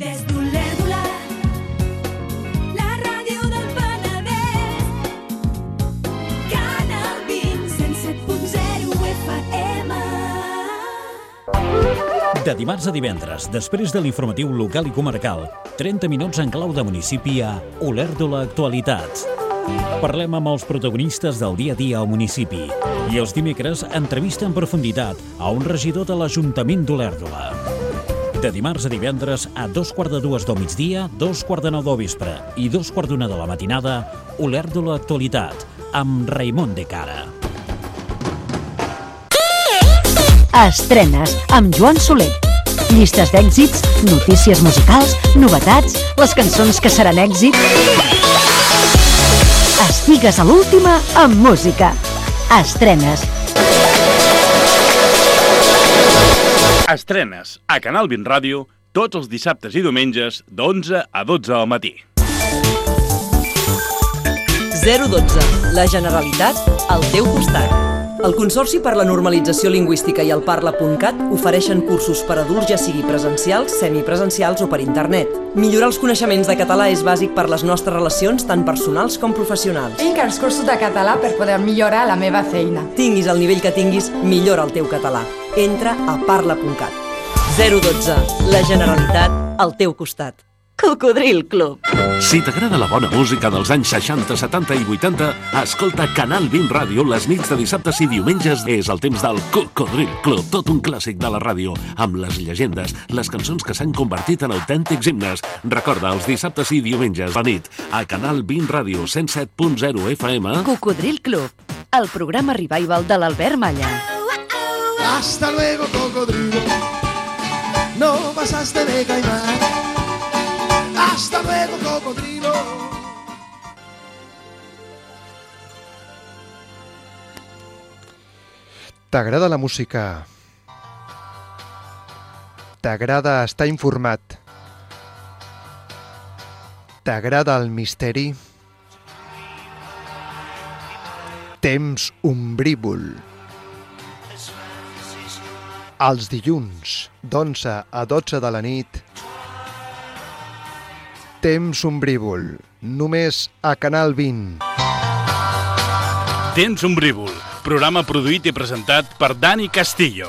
Des d'Olèrdola, la ràdio del Penedès, Canal 20, 107.0 FM. De dimarts a divendres, després de l'informatiu local i comarcal, 30 minuts en clau de municipi a Olèrdola Actualitats. Parlem amb els protagonistes del dia a dia al municipi i els dimecres entrevista en profunditat a un regidor de l'Ajuntament d'Olèrdola. De dimarts a divendres a 2:45 del migdia, 2:45 del vespre i 2:45 de la matinada, Olèrdola Actualitat, amb Raimon de Cara. Estrenes amb Joan Soler. Llistes d'èxits, notícies musicals, novetats, les cançons que seran èxit. Estigues a l'última amb música. Estrenes. Estrenes a Canal 20 Ràdio tots els dissabtes i diumenges d'11 a 12 del matí. 012. La Generalitat al teu costat. El Consorci per la Normalització Lingüística i el Parla.cat ofereixen cursos per adults, ja sigui presencials, semipresencials o per internet. Millorar els coneixements de català és bàsic per les nostres relacions, tant personals com professionals. Tinc els cursos de català per poder millorar la meva feina. Tinguis el nivell que tinguis, millora el teu català. Entra a Parla.cat. 012. La Generalitat al teu costat. Cocodril Club. Si t'agrada la bona música dels anys 60, 70 i 80, escolta Canal 20 Ràdio les nits de dissabtes i diumenges. És el temps del Cocodril Club, tot un clàssic de la ràdio, amb les llegendes, les cançons que s'han convertit en autèntics himnes. Recorda, els dissabtes i diumenges a nit, a Canal 20 Ràdio 107.0 FM. Cocodril Club, el programa revival de l'Albert Malla. Hasta luego, cocodrilo. No pasaste de caimán. Hasta luego, cocodrilo. T'agrada la música? T'agrada estar informat? T'agrada el misteri? Temps ombrívol. Els dilluns, d'11 a 12 de la nit, Temps ombrívol, només a Canal 20. Temps ombrívol, programa produït i presentat per Dani Castillo.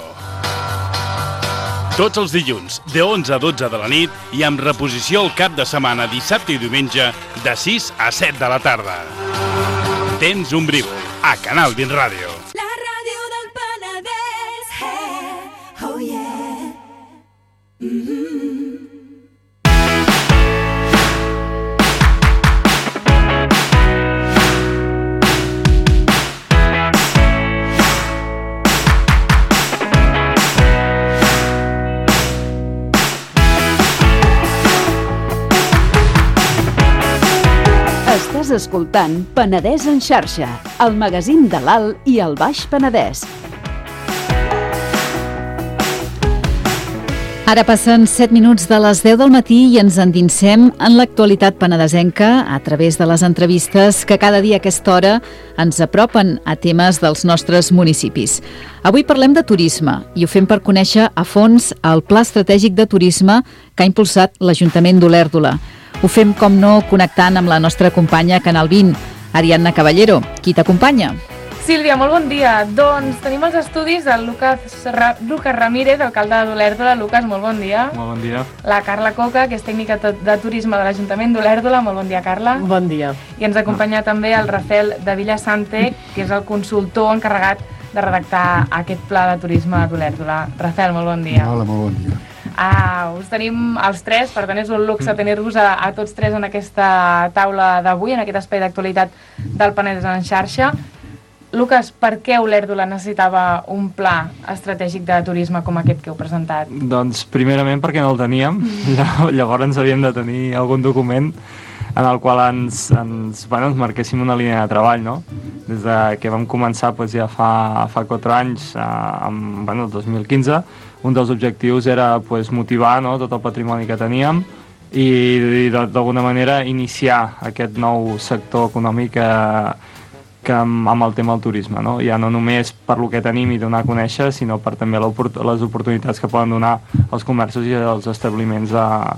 Tots els dilluns, de 11 a 12 de la nit i amb reposició al cap de setmana, dissabte i diumenge, de 6 a 7 de la tarda. Temps ombrívol, a Canal 20 Ràdio. La ràdio del Penedès, hey, oh yeah. Estàs escoltant Penedès en xarxa, el magazín de l'Alt i el Baix Penedès. Ara passen 7 minuts de les 10 del matí i ens endinsem en l'actualitat penedesenca a través de les entrevistes que cada dia a aquesta hora ens apropen a temes dels nostres municipis. Avui parlem de turisme i ho fem per conèixer a fons el Pla Estratègic de Turisme que ha impulsat l'Ajuntament d'Olèrdola. Ho fem, com no, connectant amb la nostra companya Canal 20, Ariadna Caballero. Qui t'acompanya? Sílvia, molt bon dia. Doncs tenim els estudis del Lucas Ramírez, alcalde d'Olèrdola. Lucas, molt bon dia. Molt bon dia. La Carla Coca, que és tècnica de turisme de l'Ajuntament d'Olèrdola. Molt bon dia, Carla. Bon dia. I ens acompanya també el Rafael de Villasante, que és el consultor encarregat de redactar aquest pla de turisme d'Olèrdola. Rafael, molt bon dia. Hola, molt bon dia. Us tenim els tres, per tant és un luxe tenir-vos a tots tres en aquesta taula d'avui, en aquest espai d'actualitat del Penedès en xarxa. Lucas, per què Olèrdola necessitava un pla estratègic de turisme com aquest que heu presentat? Doncs primerament perquè no el teníem, llavors havíem de tenir algun document en el qual ens marquéssim una línia de treball, no? Des de que vam començar ja fa 4 anys, el 2015, un dels objectius era motivar tot el patrimoni que teníem i d'alguna manera iniciar aquest nou sector econòmic que amb el tema del turisme, no? Ja no només per lo que tenim i donar a conèixer, sinó per també les oportunitats que poden donar els comerços i els establiments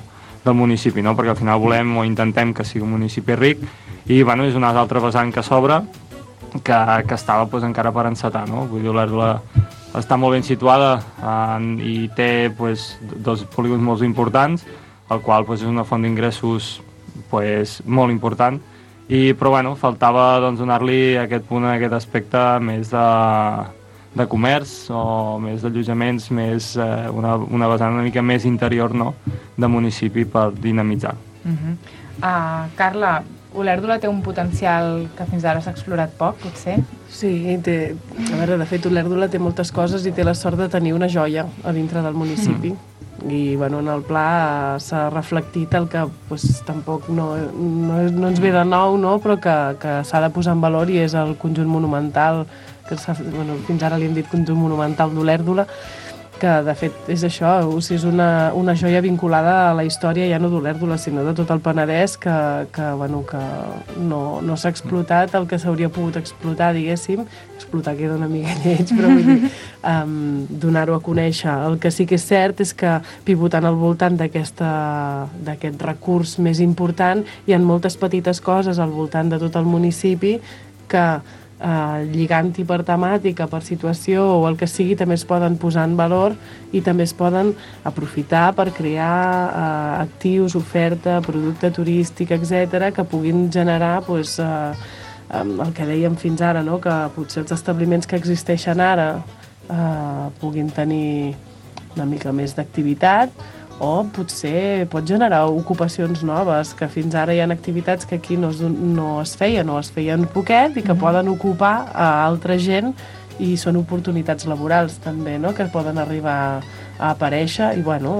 municipi, no? Perquè al final volem o intentem que sigui un municipi ric i bueno, és una altra vessant que s'obre que estava pues, encara per encetar, no? Vull dir, Olèrdola està molt ben situada i té pues, 2 polígons molt importants, el qual pues, és una font d'ingressos pues, molt important, però bueno, faltava doncs, donar-li aquest punt, aquest aspecte més de comerç o més d'allotjaments, més una vessant una mica més interior, no?, de municipi per dinamitzar. Carla, Olèrdola té un potencial que fins ara s'ha explorat poc, potser? Sí, a veure, de fet, Olèrdola té moltes coses i té la sort de tenir una joia a dintre del municipi. I, bueno, en el pla s'ha reflectit el que pues, tampoc no ens ve de nou, no? Però que s'ha de posar en valor i és el conjunt monumental, que fins ara li hem dit conjunt monumental d'Olèrdola, que de fet és això, és una joia vinculada a la història ja no d'Olèrdola sinó de tot el Penedès que no s'ha explotat el que s'hauria pogut explotar, diguéssim. Explotar queda una mica lleig, però vull dir, donar-ho a conèixer. El que sí que és cert és que pivotant al voltant d'aquest recurs més important hi ha moltes petites coses al voltant de tot el municipi que lligant-hi per temàtica, per situació o el que sigui, també es poden posar en valor i també es poden aprofitar per crear actius, oferta, producte turístic, etc., que puguin generar pues, el que dèiem fins ara, no? Que potser els establiments que existeixen ara puguin tenir una mica més d'activitat o potser pot generar ocupacions noves, que fins ara hi ha activitats que aquí no es feien poquet i que poden ocupar a altra gent i són oportunitats laborals també, no? Que poden arribar a aparèixer i bueno,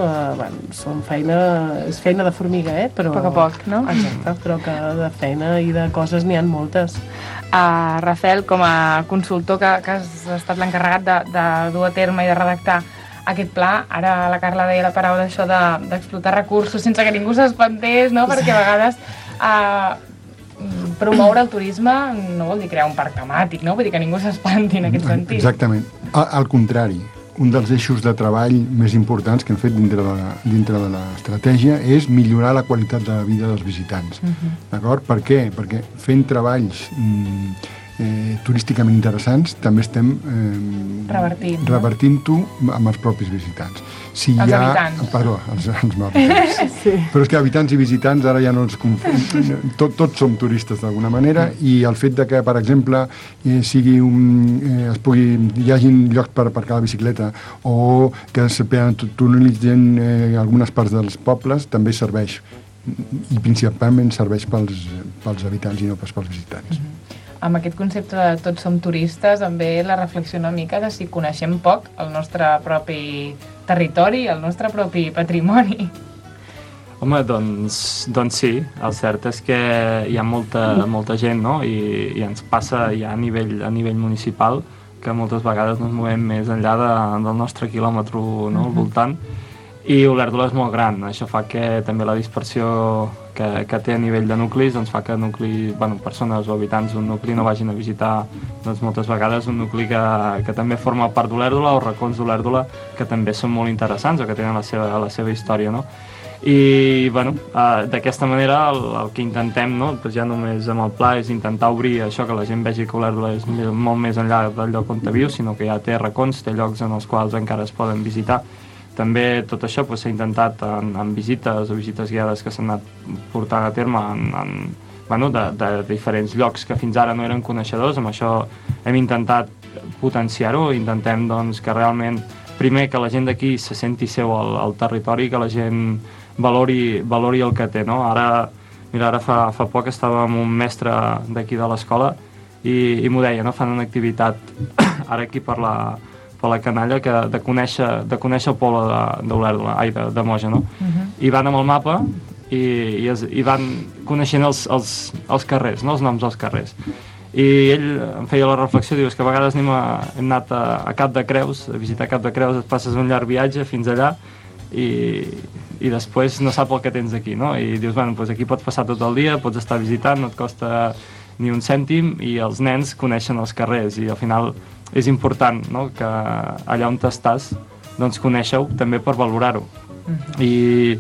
és feina de formiga, però... A poc a poc, no? Exacte, però que de feina i de coses n'hi ha moltes. Rafael, com a consultor que has estat l'encarregat de dur a terme i de redactar aquest pla, ara la Carla deia la paraula d'això d'explotar recursos sense que ningú s'espantés, no? Perquè a vegades promoure el turisme no vol dir crear un parc temàtic, no? Vull dir que ningú s'espanti en aquest sentit. Exactament. Al contrari, un dels eixos de treball més importants que hem fet dintre de l'estratègia és millorar la qualitat de vida dels visitants. D'acord? Per què? Perquè fent treballs turísticament interessants també estem revertint-ho amb els propis visitants. Habitants. Perdó, els habitants. Sí. Però és que habitants i visitants ara ja no ens confon. Tots som turistes d'alguna manera i el fet de que, per exemple, hi hagi llocs per aparcar la bicicleta o que es tunelitzen algunes parts dels pobles també serveix i principalment serveix pels habitants i no pas pels visitants. Amb aquest concepte de tots som turistes, també la reflexió una mica de si coneixem poc el nostre propi territori, el nostre propi patrimoni. Home, doncs sí, el cert és que hi ha molta gent, no? I ens passa ja a nivell municipal que moltes vegades ens movem més enllà del nostre quilòmetre, no? Al voltant. I Olèrdola és molt gran, això fa que també la dispersió que té a nivell de nuclis doncs fa que persones o habitants d'un nucli no vagin a visitar doncs, moltes vegades un nucli que també forma part d'Olèrdola o racons d'Olèrdola que també són molt interessants o que tenen la seva història, no? I d'aquesta manera el que intentem, no? Pues ja només amb el pla és intentar obrir això, que la gent vegi que Olèrdola és molt més enllà del lloc on viu, sinó que ja té racons, té llocs en els quals encara es poden visitar. També tot això s'ha intentat en visites o visites guiades que s'han anat portant a terme de diferents llocs que fins ara no eren coneixedors. Amb això hem intentat potenciar-ho, intentem doncs, que realment, primer, que la gent d'aquí se senti seu al territori, que la gent valori el que té, no? Ara fa poc estava amb un mestre d'aquí de l'escola i m'ho deia, no? Fan una activitat ara aquí per la canalla de conèixer el poble d'Olèrdola, de Moja, no? I van amb el mapa i van coneixent els carrers, no? Els noms dels carrers. I ell em feia la reflexió, diu, que a vegades hem anat a Cap de Creus, a visitar Cap de Creus, et passes un llarg viatge fins allà i després no sap el que tens aquí, no? I dius, doncs aquí pots passar tot el dia, pots estar visitant, no et costa ni un cèntim i els nens coneixen els carrers i al final és important, no? Que allà on estàs doncs conèixer-ho també per valorar-ho. I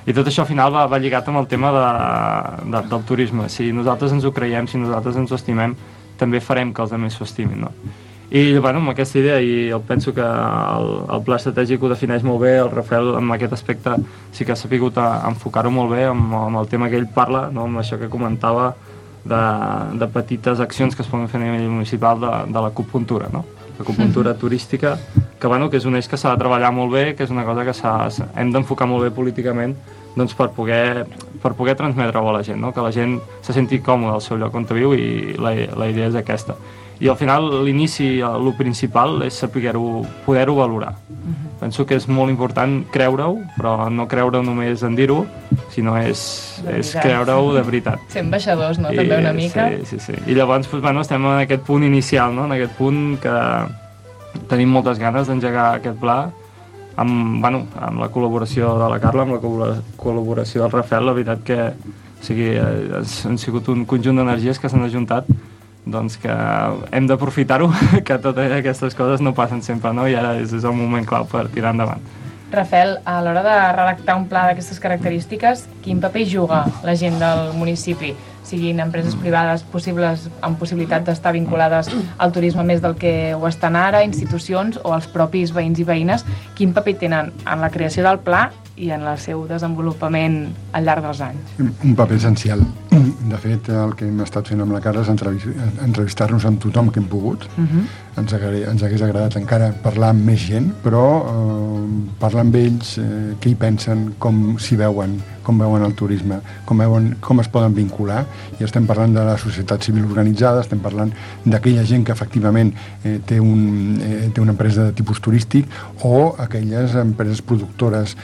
I tot això al final va lligat amb el tema del turisme. Si nosaltres ens ho creiem, si nosaltres ens ho estimem, també farem que els altres s'ho estimin, no? I bueno, amb aquesta idea, i jo penso que el pla estratègic ho defineix molt bé, el Rafael en aquest aspecte sí que ha sabut enfocar-ho molt bé amb el tema que ell parla, no? Amb això que comentava de petites accions que es poden fer a nivell municipal de l'acupuntura, no? L'acupuntura turística, que és un eix que s'ha de treballar molt bé, que és una cosa que hem d'enfocar molt bé políticament, doncs per poder transmetre-ho a la gent, no? Que la gent se senti còmode al seu lloc on viu, i la idea és aquesta. I al final l'inici, el principal és poder-ho valorar. Penso que és molt important creure-ho, però no creure només en dir-ho, sinó és creure-ho de veritat. Ser ambaixadors, no? També una mica. Sí. I llavors estem en aquest punt inicial, no? En aquest punt que tenim moltes ganes d'engegar aquest pla, amb la col·laboració de la Carla, amb la col·laboració del Rafael. La veritat que han sigut un conjunt d'energies que s'han ajuntat, doncs que hem d'aprofitar-ho, que totes aquestes coses no passen sempre, no? I ara és el moment clau per tirar endavant. Rafael, a l'hora de redactar un pla d'aquestes característiques, quin paper juga la gent del municipi? Siguin empreses privades amb possibilitat d'estar vinculades al turisme més del que ho estan ara, institucions o els propis veïns i veïnes, quin paper tenen en la creació del pla i en el seu desenvolupament al llarg dels anys? Un paper essencial. De fet, el que hem estat fent amb la Carla és entrevistar-nos amb tothom que hem pogut. Ens hagués agradat encara parlar amb més gent, però parlar amb ells, què hi pensen, com s'hi veuen, com veuen el turisme, com es poden vincular. I estem parlant de la societat civil organitzada, estem parlant d'aquella gent que efectivament té una empresa de tipus turístic, o aquelles empreses productores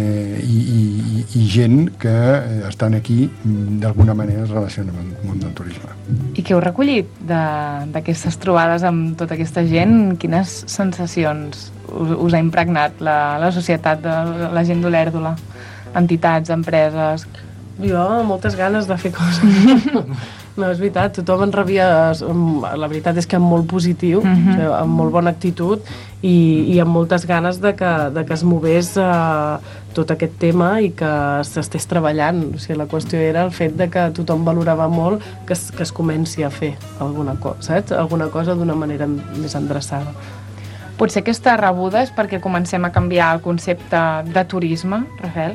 i gent que estan aquí d'alguna manera es relaciona amb el món del turisme. I què heu recollit d'aquestes trobades amb tota aquesta gent? Quines sensacions us ha impregnat la societat, la gent d'Olèrdola? Entitats, empreses... Jo, moltes ganes de fer coses. No, és veritat, tothom en rebia, la veritat és que amb molt positiu, amb molt bona actitud i amb moltes ganes de que es mogués tot aquest tema i que s'estés treballant. O sigui, la qüestió era el fet de que tothom valorava molt que es comenci a fer alguna cosa, saps? Alguna cosa d'una manera més endreçada. Potser aquesta rebuda és perquè comencem a canviar el concepte de turisme, Rafael?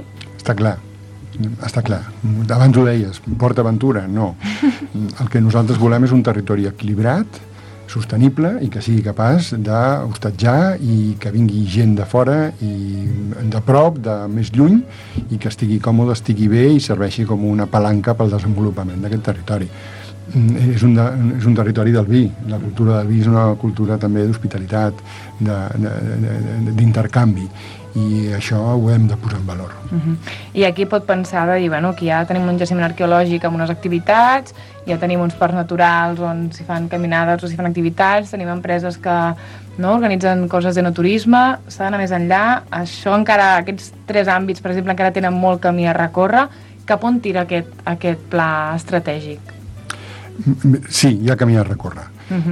Està clar. Abans ho deies, Port Aventura, no. El que nosaltres volem és un territori equilibrat, sostenible i que sigui capaç d'hostatjar i que vingui gent de fora i de prop, de més lluny, i que estigui còmode, estigui bé i serveixi com una palanca pel desenvolupament d'aquest territori. És un territori del vi. La cultura del vi és una cultura també d'hospitalitat, d'intercanvi, i això ho hem de posar en valor. I aquí pot pensar de dir, que ja tenim un jaciment arqueològic amb unes activitats, ja tenim uns parcs naturals on s'hi fan caminades o s'hi fan activitats, tenim empreses que organitzen coses d'enoturisme, s'ha d'anar més enllà. Això encara, aquests 3 àmbits, per exemple, encara tenen molt camí a recórrer. Cap on tira aquest pla estratègic? Sí, hi ha camí a recórrer.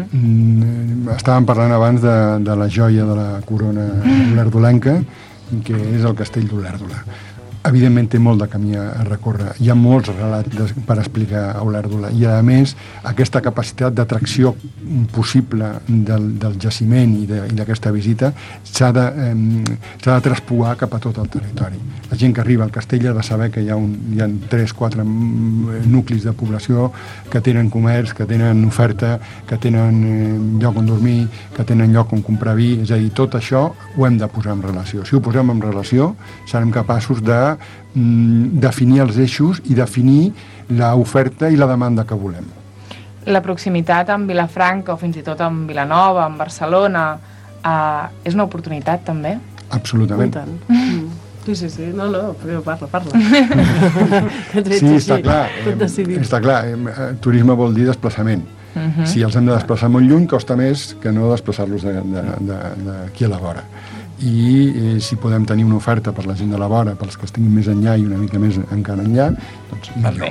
Estàvem parlant abans de la joia de la corona olerdolenca, que és el castell d'Olèrdola. Evidentment té molt de camí a recórrer. Hi ha molts relats per explicar a Olèrdola i, a més, aquesta capacitat d'atracció possible del jaciment i d'aquesta visita s'ha de traspuar cap a tot el territori. La gent que arriba al castell ha de saber que hi ha 3-4 nuclis de població que tenen comerç, que tenen oferta, que tenen lloc on dormir, que tenen lloc on comprar vi. És a dir, tot això ho hem de posar en relació. Si ho posem en relació, serem capaços de definir els eixos i definir l'oferta i la demanda que volem. La proximitat amb Vilafranca o fins i tot amb Vilanova, amb Barcelona, és una oportunitat també? Absolutament. Sí. No, parla. Sí, està clar. Turisme vol dir desplaçament. Si els hem de desplaçar molt lluny, costa més que no desplaçar-los d'aquí a la vora. I si podem tenir una oferta per la gent de la vora, pels que estiguin més enllà i una mica més encara enllà, doncs millor.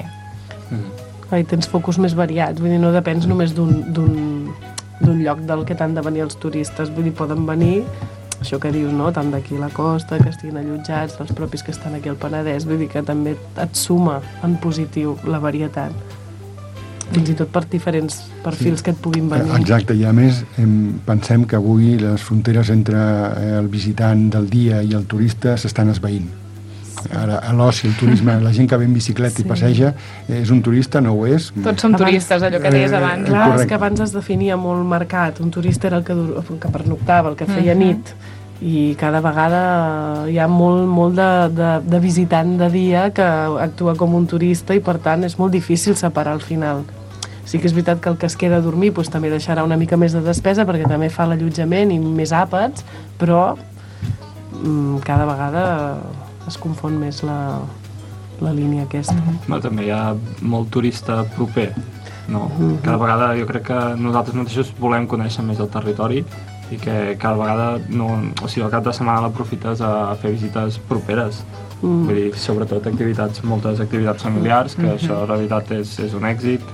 I tens focus més variats, vull dir, no depens només d'un lloc del que t'han de venir els turistes, vull dir, poden venir això que dius, no? Tant d'aquí a la costa, que estiguin allotjats, dels propis que estan aquí al Penedès, vull dir que també et suma en positiu la varietat. Fins i tot per diferents perfils que et puguin venir. Exacte, i a més pensem que avui les fronteres entre el visitant del dia i el turista s'estan esvaint. Ara, l'oci, el turisme, la gent que ve en bicicleta i passeja, és un turista, no ho és? Tots som turistes, allò que deies abans. Clar, és que abans es definia molt marcat. Un turista era el que pernoctava, el que feia nit. I cada vegada hi ha molt de visitant de dia que actua com un turista i, per tant, és molt difícil separar al final. Sí que és veritat que el que es queda a dormir doncs, també deixarà una mica més de despesa perquè també fa l'allotjament i més àpats, però cada vegada es confon més la línia aquesta. També hi ha molt turista proper, no? Cada vegada jo crec que nosaltres mateixos volem conèixer més el territori i que cada vegada, el cap de setmana l'aprofites a fer visites properes. Vull dir, sobretot moltes activitats familiars, que això en realitat és un èxit,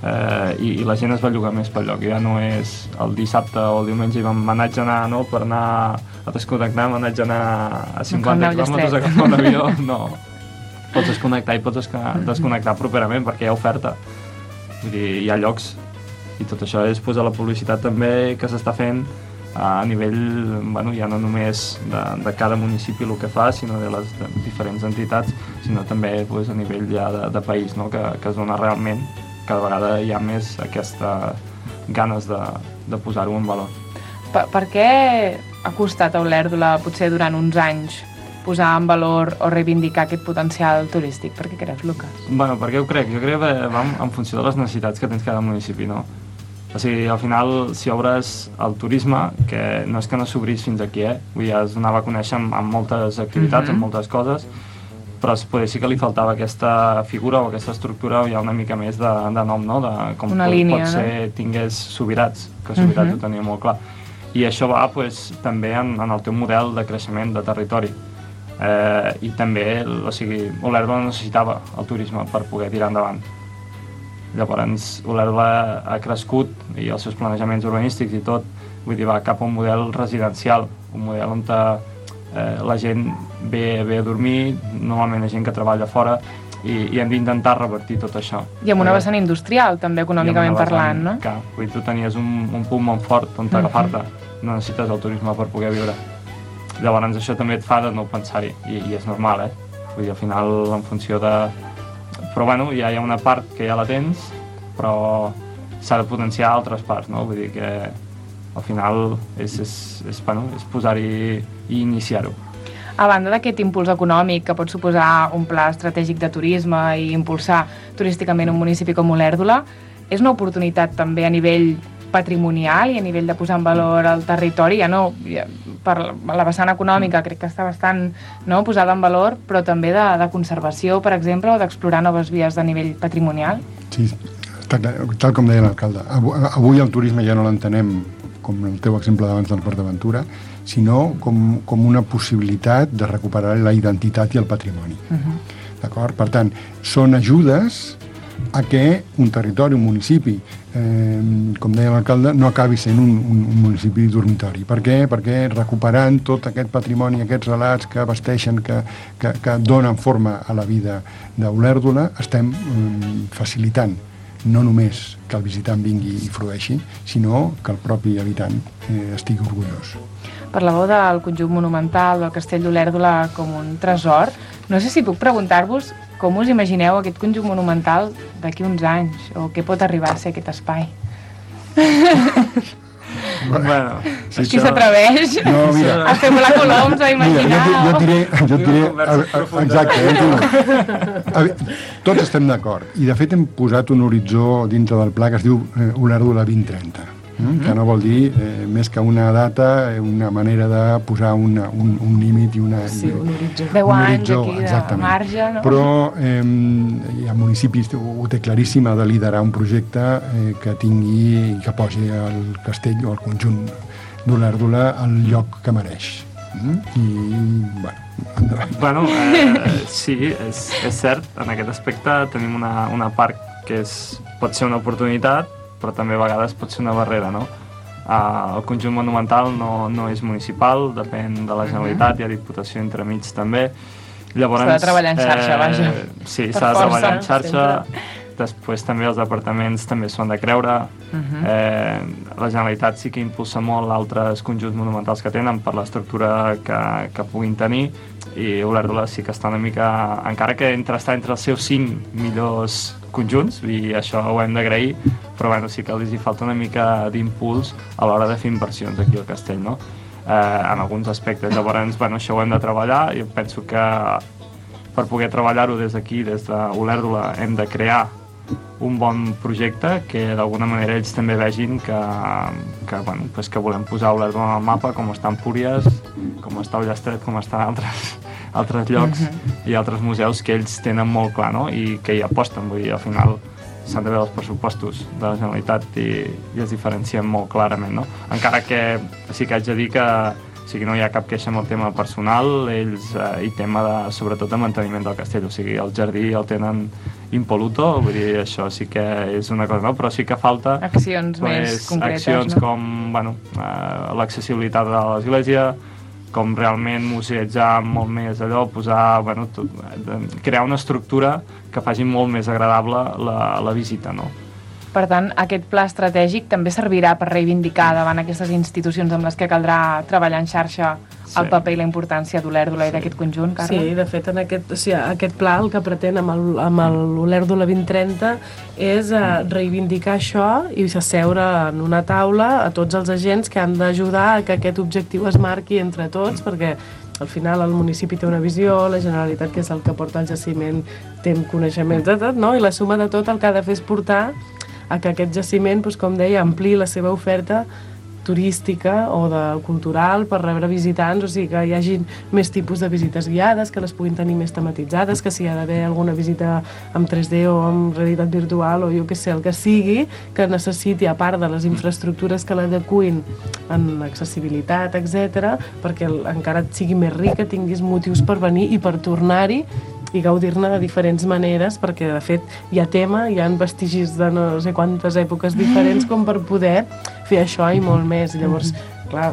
i la gent es va llogar més pel lloc. Ja no és el dissabte o el diumenge i m'anaig a anar, no?, per anar a desconnectar, m'anaig a anar a 50 quilòmetres a agafar un avió, no. Pots desconnectar i pots desconnectar properament perquè hi ha oferta. Vull dir, hi ha llocs, i tot això és posar la publicitat també que s'està fent a nivell, ja no només de cada municipi el que fa, sinó de les diferents entitats, sinó també a nivell ja de país, no?, que es dona realment. Cada vegada hi ha més aquestes ganes de posar-ho en valor. Per què ha costat a Olèrdola, potser durant uns anys, posar en valor o reivindicar aquest potencial turístic? Per què creus, Lucas? Per què ho crec? Jo crec que va en funció de les necessitats que tens cada municipi, no? O sigui, al final, si obres el turisme, que no és que no s'obrís fins aquí, vull dir, es donava a conèixer amb moltes activitats, amb moltes coses, però potser sí que li faltava aquesta figura o aquesta estructura, hi ha una mica més de nom, no? Com pot ser tingués Subirats, que Subirats ho tenia molt clar. I això va també en el teu model de creixement de territori. I també, Olèrdola necessitava el turisme per poder tirar endavant. Llavors, Olèrdola ha crescut i els seus planejaments urbanístics i tot, vull dir, va cap a un model residencial, un model on la gent ve a dormir, normalment és gent que treballa fora, i hem d'intentar revertir tot això. I amb una vessant industrial, també, econòmicament parlant, no? Clar, vull dir, tu tenies un punt molt fort on agafar-te, no necessites el turisme per poder viure. Llavors això també et fa de no pensar-hi, i és normal, Vull dir, al final, en funció de... Però, ja hi ha una part que ja la tens, però s'ha de potenciar altres parts, no? Vull dir que al final és posar-hi i iniciar-ho. A banda d'aquest impuls econòmic que pot suposar un pla estratègic de turisme i impulsar turísticament un municipi com Olèrdola, és una oportunitat també a nivell patrimonial i a nivell de posar en valor el territori, per la vessant econòmica crec que està bastant posada en valor, però també de conservació, per exemple, o d'explorar noves vies de nivell patrimonial? Sí, tal com deia l'alcalde. Avui el turisme ja no l'entenem com el teu exemple d'abans del Port d'Aventura, sinó com una possibilitat de recuperar la identitat i el patrimoni. D'acord? Per tant, són ajudes a que un territori, un municipi, com deia l'alcalde, no acabi sent un municipi dormitori. Per què? Perquè recuperant tot aquest patrimoni, aquests relats que abasteixen, que donen forma a la vida d'Olèrdola, estem facilitant no només que el visitant vingui i frueixi, sinó que el propi habitant estigui orgullós. Parlàveu del conjunt monumental del Castell d'Olèrdola com un tresor. No sé si puc preguntar-vos com us imagineu aquest conjunt monumental d'aquí uns anys, o què pot arribar a ser aquest espai? Qui s'atreveix a fer volar coloms, a imaginar... Jo et diré... Exacte. Tots estem d'acord. I, de fet, hem posat un horitzó dintre del pla que es diu Olèrdola 2030, que no vol dir més que una data, una manera de posar un límit i un horitzó. 10 anys aquí de marge, no? Però el municipi ho té claríssim, ha de liderar un projecte que tingui i que posi el castell o el conjunt d'Olèrdola al lloc que mereix. I, endavant. Sí, és cert, en aquest aspecte tenim una part que pot ser una oportunitat, però també a vegades pot ser una barrera, no? El conjunt monumental no és municipal, depèn de la Generalitat, hi ha Diputació entremig també. Llavors, s'ha de treballar en xarxa, vaja. Sí, s'ha de treballar en xarxa. Després també els departaments també s'ho han de creure. La Generalitat sí que impulsa molt altres conjunts monumentals que tenen per l'estructura que puguin tenir, i Olèrdola sí que està una mica, encara que està entre els seus 5 millors conjunts, i això ho hem d'agrair, però bueno, sí que els hi falta una mica d'impuls a l'hora de fer inversions aquí al castell, no? En alguns aspectes. Llavors, bueno, això ho hem de treballar, i penso que per poder treballar-ho des d'aquí, des d'Olèrdola, hem de crear un bon projecte que d'alguna manera ells també vegin que volem posar Olèrdola al mapa, com està Empúries, com està Ullastret, com està en altres llocs i altres museus que ells tenen molt clar, no? I que hi aposten. Vull dir, al final s'han de veure els pressupostos de la Generalitat i es diferencien molt clarament, no? Encara que sí que haig de dir que no hi ha cap queixa amb el tema personal, ells i tema sobretot de manteniment del castell, o sigui, el jardí el tenen impoluto, vull dir, això sí que és una cosa, no? Però sí que falta accions més concretes, accions com, bueno, l'accessibilitat de l'església, com realment museïtzar molt més allò, posar, bueno, crear una estructura que faci molt més agradable la visita, no? Per tant, aquest pla estratègic també servirà per reivindicar davant aquestes institucions amb les que caldrà treballar en xarxa el paper i la importància d'Olèrdola i d'aquest conjunt, Carla? Sí, de fet, aquest pla el que pretén amb l'Olèrdola 2030 és reivindicar això i asseure en una taula a tots els agents que han d'ajudar a que aquest objectiu es marqui entre tots, perquè al final el municipi té una visió, la Generalitat, que és el que porta el jaciment, té coneixements de tot, no? I la suma de tot el que ha de fer és portar a que aquest jaciment, doncs, com deia, ampliï la seva oferta turística o cultural per rebre visitants, o sigui, que hi hagi més tipus de visites guiades, que les puguin tenir més tematitzades, que si hi ha d'haver alguna visita amb 3D o amb realitat virtual o jo què sé, el que sigui, que necessiti, a part de les infraestructures que l'adecuin en accessibilitat, etc, perquè encara et sigui més ric, que tinguis motius per venir i per tornar-hi i gaudir-ne de diferents maneres, perquè de fet hi ha tema, hi ha vestigis de no sé quantes èpoques diferents com per poder fer això i molt més. Llavors, clar,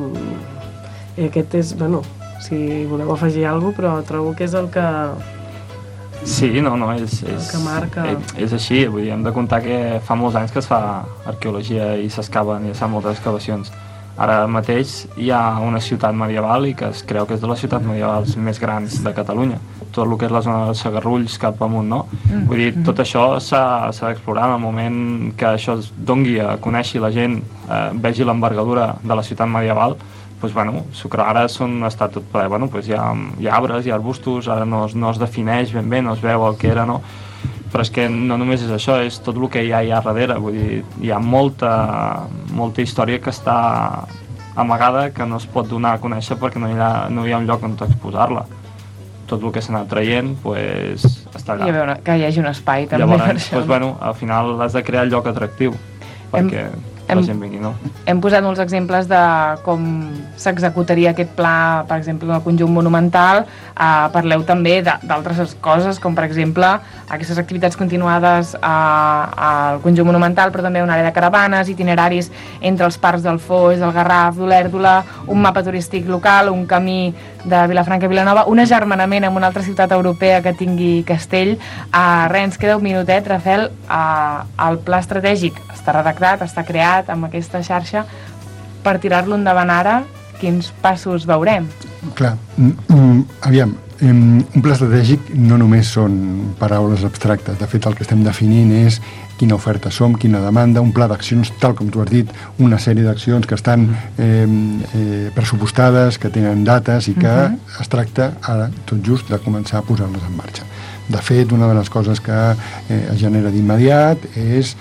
aquest és, bueno, si voleu afegir alguna cosa, però trobo que és el que... Sí, no, és que marca. És així, vull dir, hem de comptar que fa molts anys que es fa arqueologia i s'excaven i es fan moltes excavacions. Ara mateix hi ha una ciutat medieval i que es creu que és de les ciutats medievals més grans de Catalunya. Tot el que és la zona de Segarrulls cap amunt, no? Vull dir, tot això s'ha d'explorar en el moment que això es dongui a conèixer la gent, vegi l'envergadura de la ciutat medieval, doncs, bueno, ara està tot ple, bueno, doncs hi ha arbres, hi ha arbustos, ara no es defineix ben bé, no es veu el que era, no? Però és que no només és això, és tot el que hi ha darrere, vull dir, hi ha molta història que està amagada, que no es pot donar a conèixer perquè no hi ha un lloc on exposar-la. Tot el que s'ha anat traient, doncs, està allà. Que hi hagi un espai també. Llavors, doncs, bueno, al final has de crear el lloc atractiu perquè la gent vingui, no? Hem posat molts exemples de com s'executaria aquest pla, per exemple, en el conjunt monumental. Parleu també d'altres coses, com per exemple aquestes activitats continuades al conjunt monumental, però també una àrea de caravanes, itineraris entre els parcs del Foix, del Garraf, d'Olèrdola, un mapa turístic local, un camí de Vilafranca a Vilanova, un agermanament amb una altra ciutat europea que tingui castell. Ens queda un minutet, Rafel. El pla estratègic està redactat, està creat amb aquesta xarxa. Per tirar-lo endavant ara, quins passos veurem? Clar, aviam, un pla estratègic no només són paraules abstractes. De fet, el que estem definint és quina oferta som, quina demanda, un pla d'accions, tal com tu has dit, una sèrie d'accions que estan pressupostades, que tenen dates i que es tracta ara tot just de començar a posar-les en marxa. De fet, una de les coses que es genera d'immediat és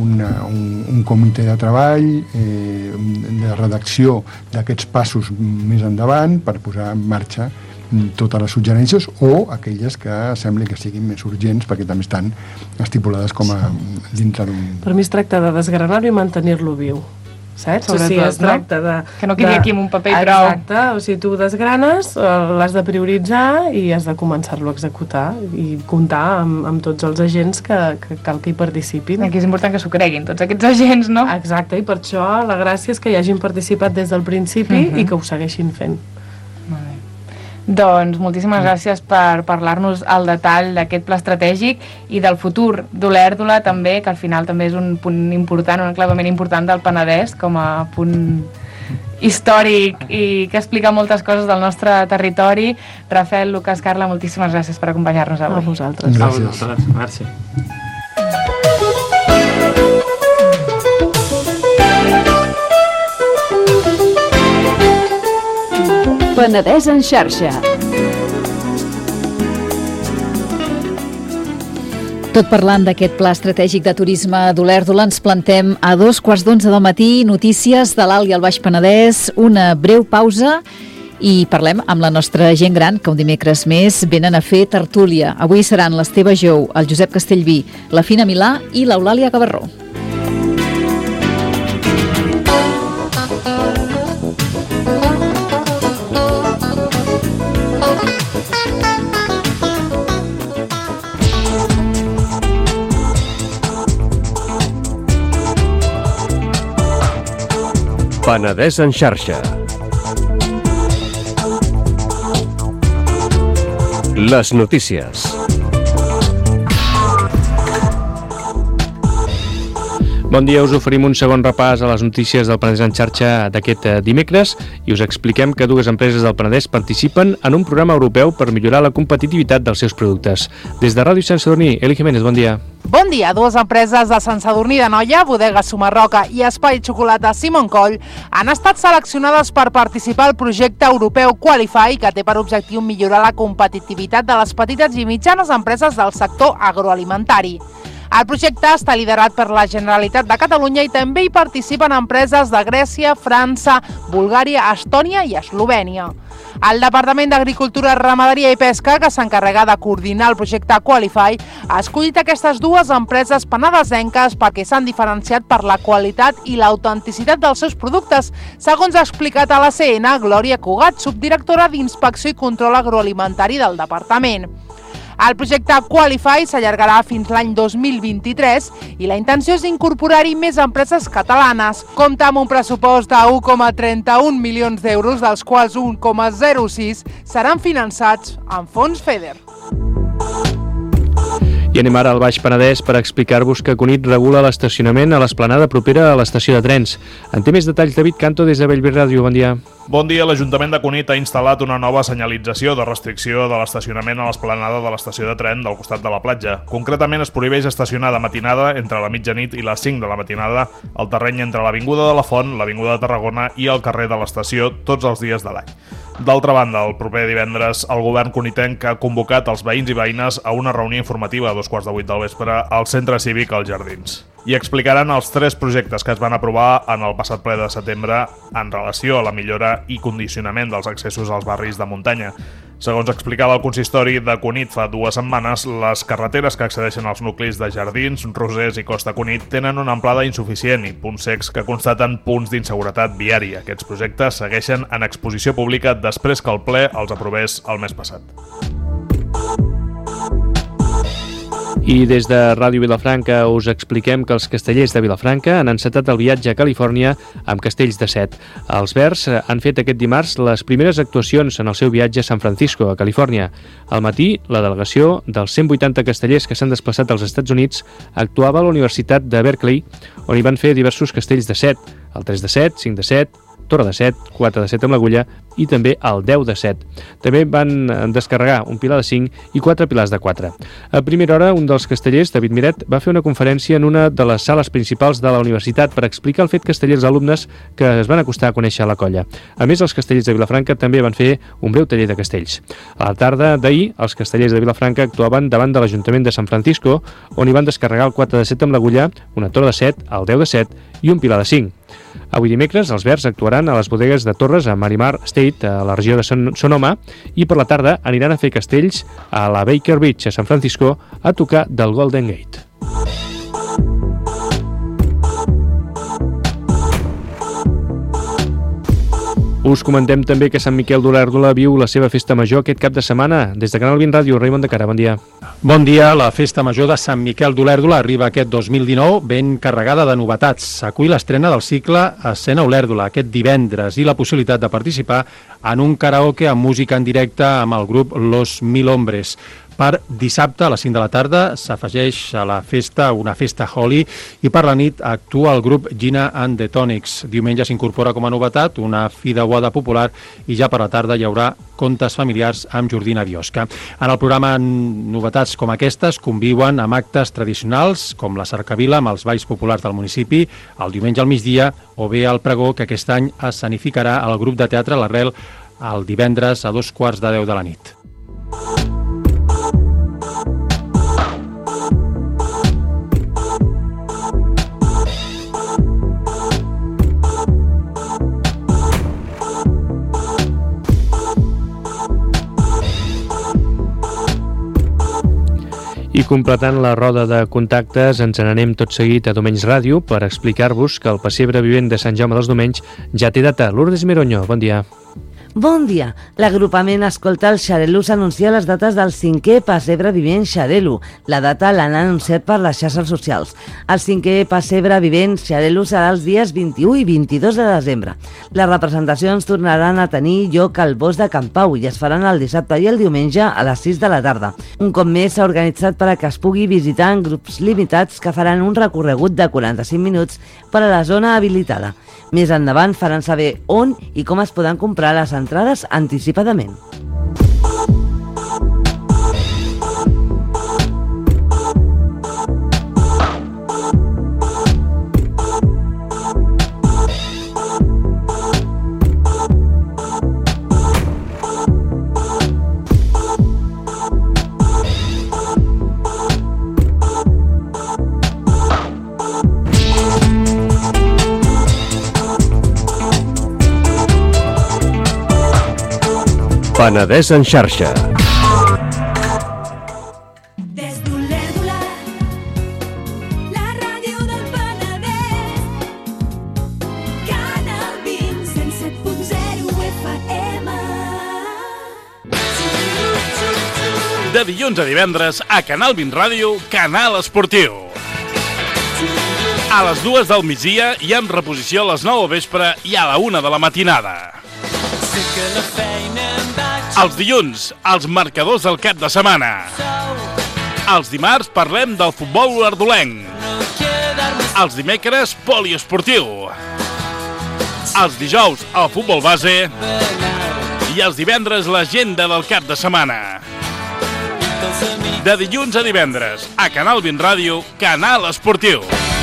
un comitè de treball de redacció d'aquests passos més endavant per posar en marxa totes les suggerències o aquelles que sembli que siguin més urgents perquè també estan estipulades com a dintre d'un... Per mi es tracta de desgranar-ho i mantenir-lo viu. saps? Sobretot, o sigui, es tracta de... Que no quedi aquí amb un paper i prou. Exacte, o sigui, tu desgranes, l'has de prioritzar i has de començar-lo a executar i comptar amb tots els agents que cal que hi participin. Aquí és important que s'ho creguin, tots aquests agents, no? Exacte, i per això la gràcia és que hi hagin participat des del principi i que ho segueixin fent. Molt bé. Doncs moltíssimes gràcies per parlar-nos al detall d'aquest pla estratègic i del futur d'Olèrdola també, que al final també és un punt important, un enclavament important del Penedès com a punt històric i que explica moltes coses del nostre territori. Rafael, Lucas, Carla, moltíssimes gràcies per acompanyar-nos avui. A vosaltres. Gràcies. Merci. Penedès en xarxa. Tot parlant d'aquest pla estratègic de turisme d'Olèrdola, ens plantem a 11:15 del matí, notícies de l'Alt i el Baix Penedès, una breu pausa i parlem amb la nostra gent gran, que un dimecres més venen a fer tertúlia. Avui seran l'Esteve Jou, el Josep Castellví, la Fina Milà i l'Eulàlia Gavarró. Penedès en xarxa. Les notícies. Bon dia, us oferim un segon repàs a les notícies del Penedès en xarxa d'aquest dimecres i us expliquem que dues empreses del Penedès participen en un programa europeu per millorar la competitivitat dels seus productes. Des de Ràdio Sant Sadurní, Eli Jiménez, bon dia. Bon dia. Dues empreses de Sant Sadurní d'Anoia, Bodega Sumarroca i Espai Xocolata Simon Coll, han estat seleccionades per participar al projecte europeu Qualify, que té per objectiu millorar la competitivitat de les petites i mitjanes empreses del sector agroalimentari. El projecte està liderat per la Generalitat de Catalunya i també hi participen empreses de Grècia, França, Bulgària, Estònia i Eslovènia. El Departament d'Agricultura, Ramaderia i Pesca, que s'encarrega de coordinar el projecte Qualify, ha escollit aquestes dues empreses penedesenques perquè s'han diferenciat per la qualitat i l'autenticitat dels seus productes, segons ha explicat a la CN Glòria Cugat, subdirectora d'Inspecció i Control Agroalimentari del Departament. El projecte Qualify s'allargarà fins l'any 2023 i la intenció és incorporar-hi més empreses catalanes. Compta amb un pressupost de 1,31 milions d'euros, dels quals 1,06 seran finançats amb fons FEDER. I anem ara al Baix Penedès per explicar-vos que Cunit regula l'estacionament a l'esplanada propera a l'estació de trens. En té més detalls David Canto des de Bellver Ràdio. Bon dia. Bon dia. L'Ajuntament de Cunit ha instal·lat una nova senyalització de restricció de l'estacionament a l'esplanada de l'estació de tren del costat de la platja. Concretament es prohibeix estacionar de matinada entre la mitjanit i les 5 de la matinada al terreny entre l'Avinguda de la Font, l'Avinguda de Tarragona i el carrer de l'estació tots els dies de l'any. D'altra banda, el proper divendres el govern cunitenc ha convocat els veïns i veïnes a una reunió informativa a 2:15 del vespre al Centre Cívic als Jardins. I explicaran els 3 projectes que es van aprovar en el passat ple de setembre en relació a la millora i condicionament dels accessos als barris de muntanya. Segons explicava el consistori de Cunit fa 2 setmanes, les carreteres que accedeixen als nuclis de Jardins, Rosers i Costa Cunit tenen una amplada insuficient i punts secs que constaten punts d'inseguretat viària. Aquests projectes segueixen en exposició pública després que el ple els aprovés el mes passat. I des de Ràdio Vilafranca us expliquem que els castellers de Vilafranca han encetat el viatge a Califòrnia amb castells de set. Els Verds han fet aquest dimarts les primeres actuacions en el seu viatge a San Francisco, a Califòrnia. Al matí, la delegació dels 180 castellers que s'han desplaçat als Estats Units actuava a la Universitat de Berkeley, on hi van fer diversos castells de set, el 3 de 7, 5 de 7, torre de 7, 4 de 7 amb l'agulla i també el 10 de 7. També van descarregar un pilar de 5 i 4 pilars de 4. A primera hora, un dels castellers, David Miret, va fer una conferència en una de les sales principals de la universitat per explicar el fet castellers alumnes que es van acostar a conèixer la colla. A més, els castellers de Vilafranca també van fer un breu taller de castells. A la tarda d'ahir, els castellers de Vilafranca actuaven davant de l'Ajuntament de San Francisco, on hi van descarregar el 4 de 7 amb l'agulla, una torre de 7, el 10 de 7 i un pilar de 5. Avui dimecres, els Verds actuaran a les bodegues de Torres a Marimar State, a la regió de Sonoma, i per la tarda aniran a fer castells a la Baker Beach, a San Francisco, a tocar del Golden Gate. Us comentem també que Sant Miquel d'Olèrdola viu la seva festa major aquest cap de setmana. Des de Canal 20 Ràdio, Raimon de Cara, bon dia. Bon dia. La festa major de Sant Miquel d'Olèrdola arriba aquest 2019 ben carregada de novetats. S'acull l'estrena del cicle Escena Olèrdola aquest divendres i la possibilitat de participar en un karaoke amb música en directe amb el grup Los Mil Hombres. Per dissabte a les 5 de la tarda s'afegeix a la festa una festa Holly i per la nit actua el grup Gina and the Tonics. Diumenge s'incorpora com a novetat una fideuada popular i ja per la tarda hi haurà contes familiars amb Jordina Biosca. En el programa novetats com aquestes conviuen amb actes tradicionals com la cercavila amb els balls populars del municipi el diumenge al migdia o bé el pregó que aquest any escenificarà el grup de teatre L'Arrel el divendres a 2:15 de la nit. I completant la roda de contactes ens n'anem tot seguit a Domenys Ràdio per explicar-vos que el pessebre vivent de Sant Jaume dels Domenys ja té data. Lourdes Meroño, bon dia. Bon dia. L'agrupament Escolta el Xarel·lo s'anuncia les dates del 5è pessebre vivent Xarel·lo. La data l'han anunciat per les xarxes socials. El 5è pessebre vivent Xarel·lo serà els dies 21 i 22 de desembre. Les representacions tornaran a tenir lloc al Bosc de Can Pau i es faran el dissabte i el diumenge a les 6 de la tarda. Un cop més s'ha organitzat per a que es pugui visitar en grups limitats que faran un recorregut de 45 minuts per a la zona habilitada. Més endavant faran saber on i com es poden comprar les entrades anticipadament. Penedès en xarxa. Des d'Olèrdola, la ràdio del Penedès, Canal 20, 107.0 FM. De dilluns a divendres, a Canal 20 Ràdio, Canal Esportiu. A les 2 del migdia i amb reposició a les 9 del vespre i a la 1 de la matinada. Els dilluns, els marcadors del cap de setmana. Els dimarts parlem del futbol olèrdolenc. Els dimecres, poliesportiu. Els dijous, el futbol base. I els divendres, l'agenda del cap de setmana. De dilluns a divendres, a Canal 20 Ràdio, Canal Esportiu.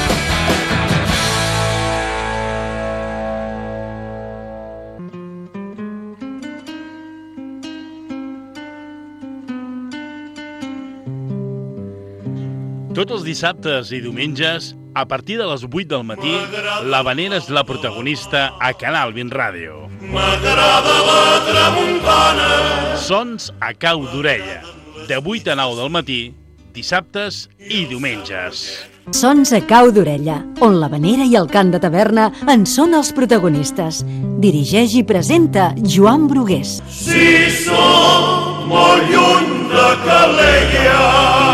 Tots els dissabtes i diumenges, a partir de les 8 del matí, l'Havanera és la protagonista a Canal 20 Ràdio. M'agrada la tramuntana. Sons a cau d'orella, de 8 a 9 del matí, dissabtes i diumenges. Sons a cau d'orella, on l'Havanera i el cant de taverna en són els protagonistes. Dirigeix i presenta Joan Brugués. Si som molt lluny de Calella.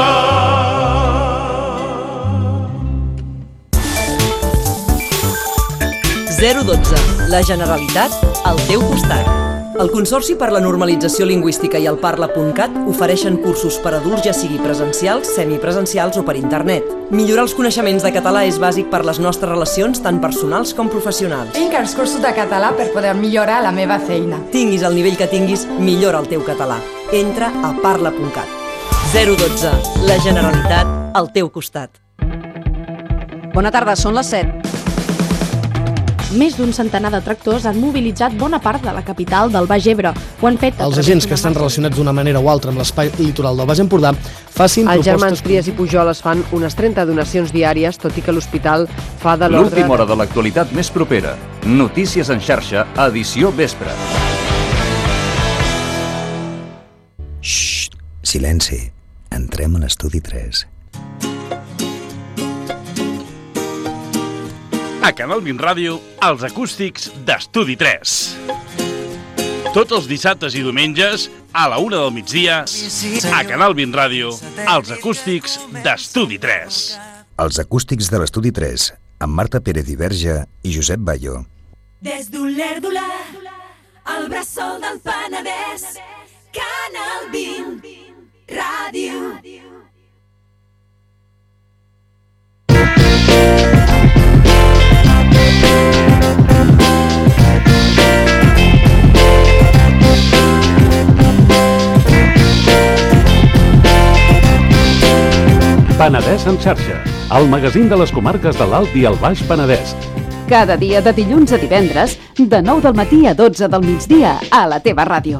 012. La Generalitat al teu costat. El Consorci per la Normalització Lingüística i el Parla.cat ofereixen cursos per adults, ja sigui presencials, semipresencials o per internet. Millorar els coneixements de català és bàsic per les nostres relacions, tant personals com professionals. Tinc els cursos de català per poder millorar la meva feina. Tinguis el nivell que tinguis, millora el teu català. Entra a Parla.cat. 012. La Generalitat al teu costat. Bona tarda, són les 7. Més d'un centenar de tractors han mobilitzat bona part de la capital del Baix Ebre. Ho han fet... Els agents que estan relacionats d'una manera o altra amb l'espai litoral del Baix Empordà facin Els propostes... germans Trias i Pujol es fan unes 30 donacions diàries, tot i que l'hospital fa de l'ordre... L'última hora de l'actualitat més propera. Notícies en xarxa, edició vespre. Xxt, silenci. Entrem a l'estudi 3. A Canal 20 Ràdio, els acústics d'Estudi 3. Tots els dissabtes i diumenges, a la 1 del migdia, a Canal 20 Ràdio, els acústics d'Estudi 3. Els acústics de l'Estudi 3, amb Marta Pérez i Verge i Josep Bayo. Des d'Olèrdola, al bressol del Penedès, Canal 20 Ràdio. Penedès en xarxa, el magazín de les comarques de l'Alt i el Baix Penedès. Cada dia de dilluns a divendres, de 9 del matí a 12 del migdia, a la teva ràdio.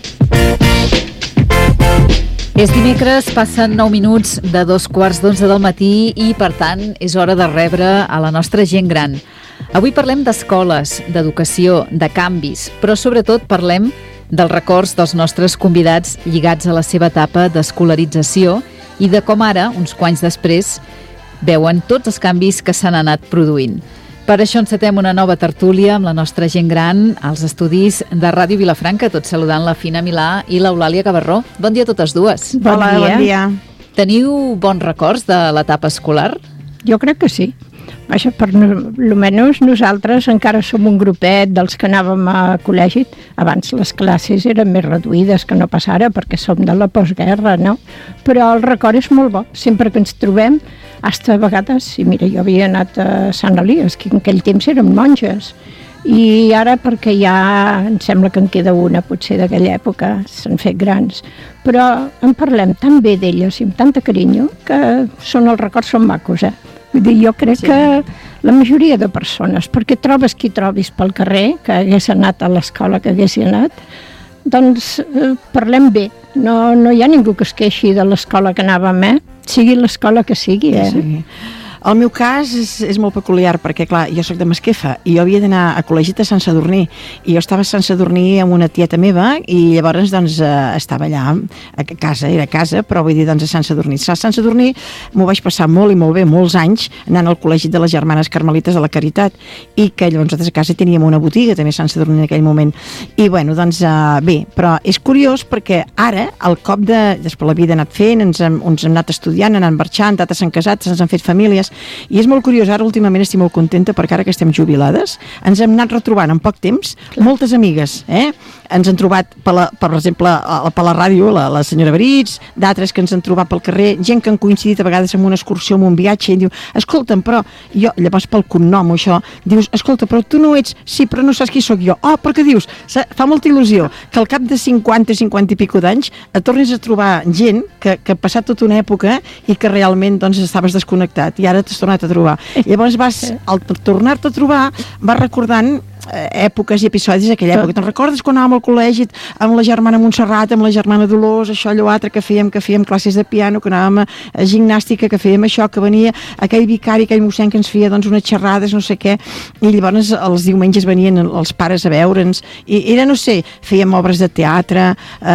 És dimecres, passen 9 minuts de 2:15 del matí i, per tant, és hora de rebre a la nostra gent gran. Avui parlem d'escoles, d'educació, de canvis, però sobretot parlem dels records dels nostres convidats lligats a la seva etapa d'escolarització i de com ara, uns quants després, veuen tots els canvis que s'han anat produint. Per això encetem una nova tertúlia amb la nostra gent gran als estudis de Ràdio Vilafranca, tot saludant la Fina Milà i l'Eulàlia Gavarró. Bon dia a totes dues. Bon dia. Teniu bons records de l'etapa escolar? Jo crec que sí. Vaja, per almenys nosaltres encara som un grupet dels que anàvem a col·legi. Abans les classes eren més reduïdes que no pas ara, perquè som de la postguerra, no? Però el record és molt bo. Sempre que ens trobem, hasta a vegades, i mira, jo havia anat a Sant Elies, que en aquell temps érem monges, i ara perquè ja em sembla que en queda una, potser d'aquella època, s'han fet grans, però en parlem tan bé d'elles i amb tanta carinyo que els records són macos, Vull dir, jo crec que la majoria de persones, perquè trobes qui trobis pel carrer, que hagués anat a l'escola que hagués anat, doncs parlem bé. No hi ha ningú que es queixi de l'escola que anàvem, sigui l'escola que sigui, Sí. El meu cas és molt peculiar perquè, clar, jo soc de Masquefa i jo havia d'anar a col·legi de Sant Sadurní i jo estava a Sant Sadurní amb una tieta meva i llavors doncs estava allà a casa, era a casa, però vull dir doncs a Sant Sadurní. A Sant Sadurní m'ho vaig passar molt i molt bé, molts anys, anant al col·legi de les Germanes Carmelites de la Caritat i que llavors nosaltres a casa teníem una botiga també a Sant Sadurní en aquell moment. I bueno, doncs bé, però és curiós perquè ara, al cop després la vida ha anat fent, ens hem anat estudiant, anant marxant, altres s'han casat, ens han fet famílies. I és molt curiós, ara últimament estic molt contenta perquè ara que estem jubilades ens hem anat retrobant en poc temps moltes amigues, ens han trobat per exemple per la ràdio la senyora Brits, d'altres que ens han trobat pel carrer, gent que han coincidit a vegades en una excursió, en un viatge, i diu, escolta'm, però jo, llavors pel cognom o això, dius, escolta, però tu no ets, sí, però no saps qui sóc jo, oh, però què dius? Fa molta il·lusió que al cap de 50 i pico d'anys et tornis a trobar gent que ha passat tota una època i que realment doncs estaves desconnectat i ara t'has tornat a trobar. Llavors al tornar-te a trobar vas recordant èpoques i episodis d'aquella època. Te'n recordes quan anàvem al col·legi amb la germana Montserrat, amb la germana Dolors, això, allò altre, que fèiem classes de piano, que anàvem a gimnàstica, que fèiem això, que venia aquell vicari, aquell mossèn que ens feia doncs unes xerrades, no sé què, i llavors els diumenges venien els pares a veure'ns, i era, no sé, fèiem obres de teatre,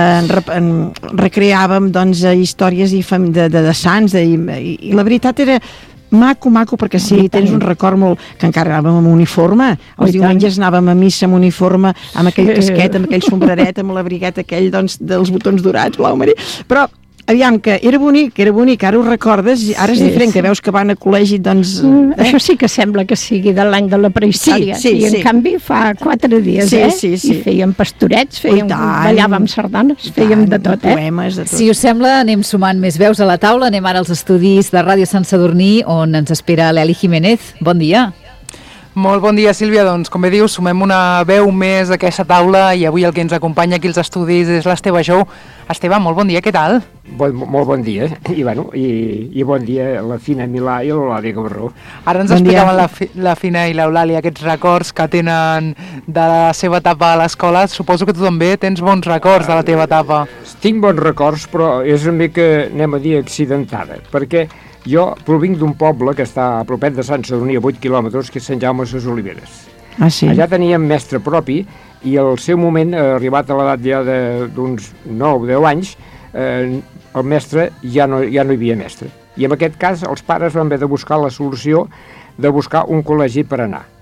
recreàvem doncs històries de sants, i la veritat era maco, perquè sí, tens un record molt... que encara anàvem amb uniforme, els diumenges anàvem a missa amb uniforme, amb aquell casquet, amb aquell sombreret, amb l'abriguet aquell doncs, dels botons dorats, blau marí, però aviam, que era bonic, ara ho recordes, ara és diferent, que veus que van a col·legi, doncs... Això sí que sembla que sigui de l'any de la prehistòria, i en canvi fa 4 dies, i fèiem pastorets, ballàvem sardanes, fèiem de tot, poemes, de tot. Si us sembla, anem sumant més veus a la taula, anem ara als estudis de Ràdio Sant Sadurní, on ens espera l'Eli Jiménez. Bon dia. Molt bon dia, Sílvia. Doncs, com bé dius, sumem una veu més d'aquesta taula i avui el que ens acompanya aquí als estudis és l'Esteve Jou. Esteve, molt bon dia, què tal? Molt bon dia, i bon dia a la Fina Milà i a l'Eulàlia Gavarró. Ara ens explicaven la Fina i l'Eulàlia aquests records que tenen de la seva etapa a l'escola. Suposo que tu també tens bons records de la teva etapa. Tinc bons records, però és una mica, anem a dir, accidentada, perquè jo provinc d'un poble que està a propet de Sant Sadurní, a 8 quilòmetres, que és Sant Jaume de les Oliveres. Ah, sí? Allà teníem mestre propi i al seu moment, arribat a l'edat ja d'uns 9-10 anys, el mestre ja no hi havia mestre. I en aquest cas els pares van haver de buscar la solució de buscar un col·legi per anar.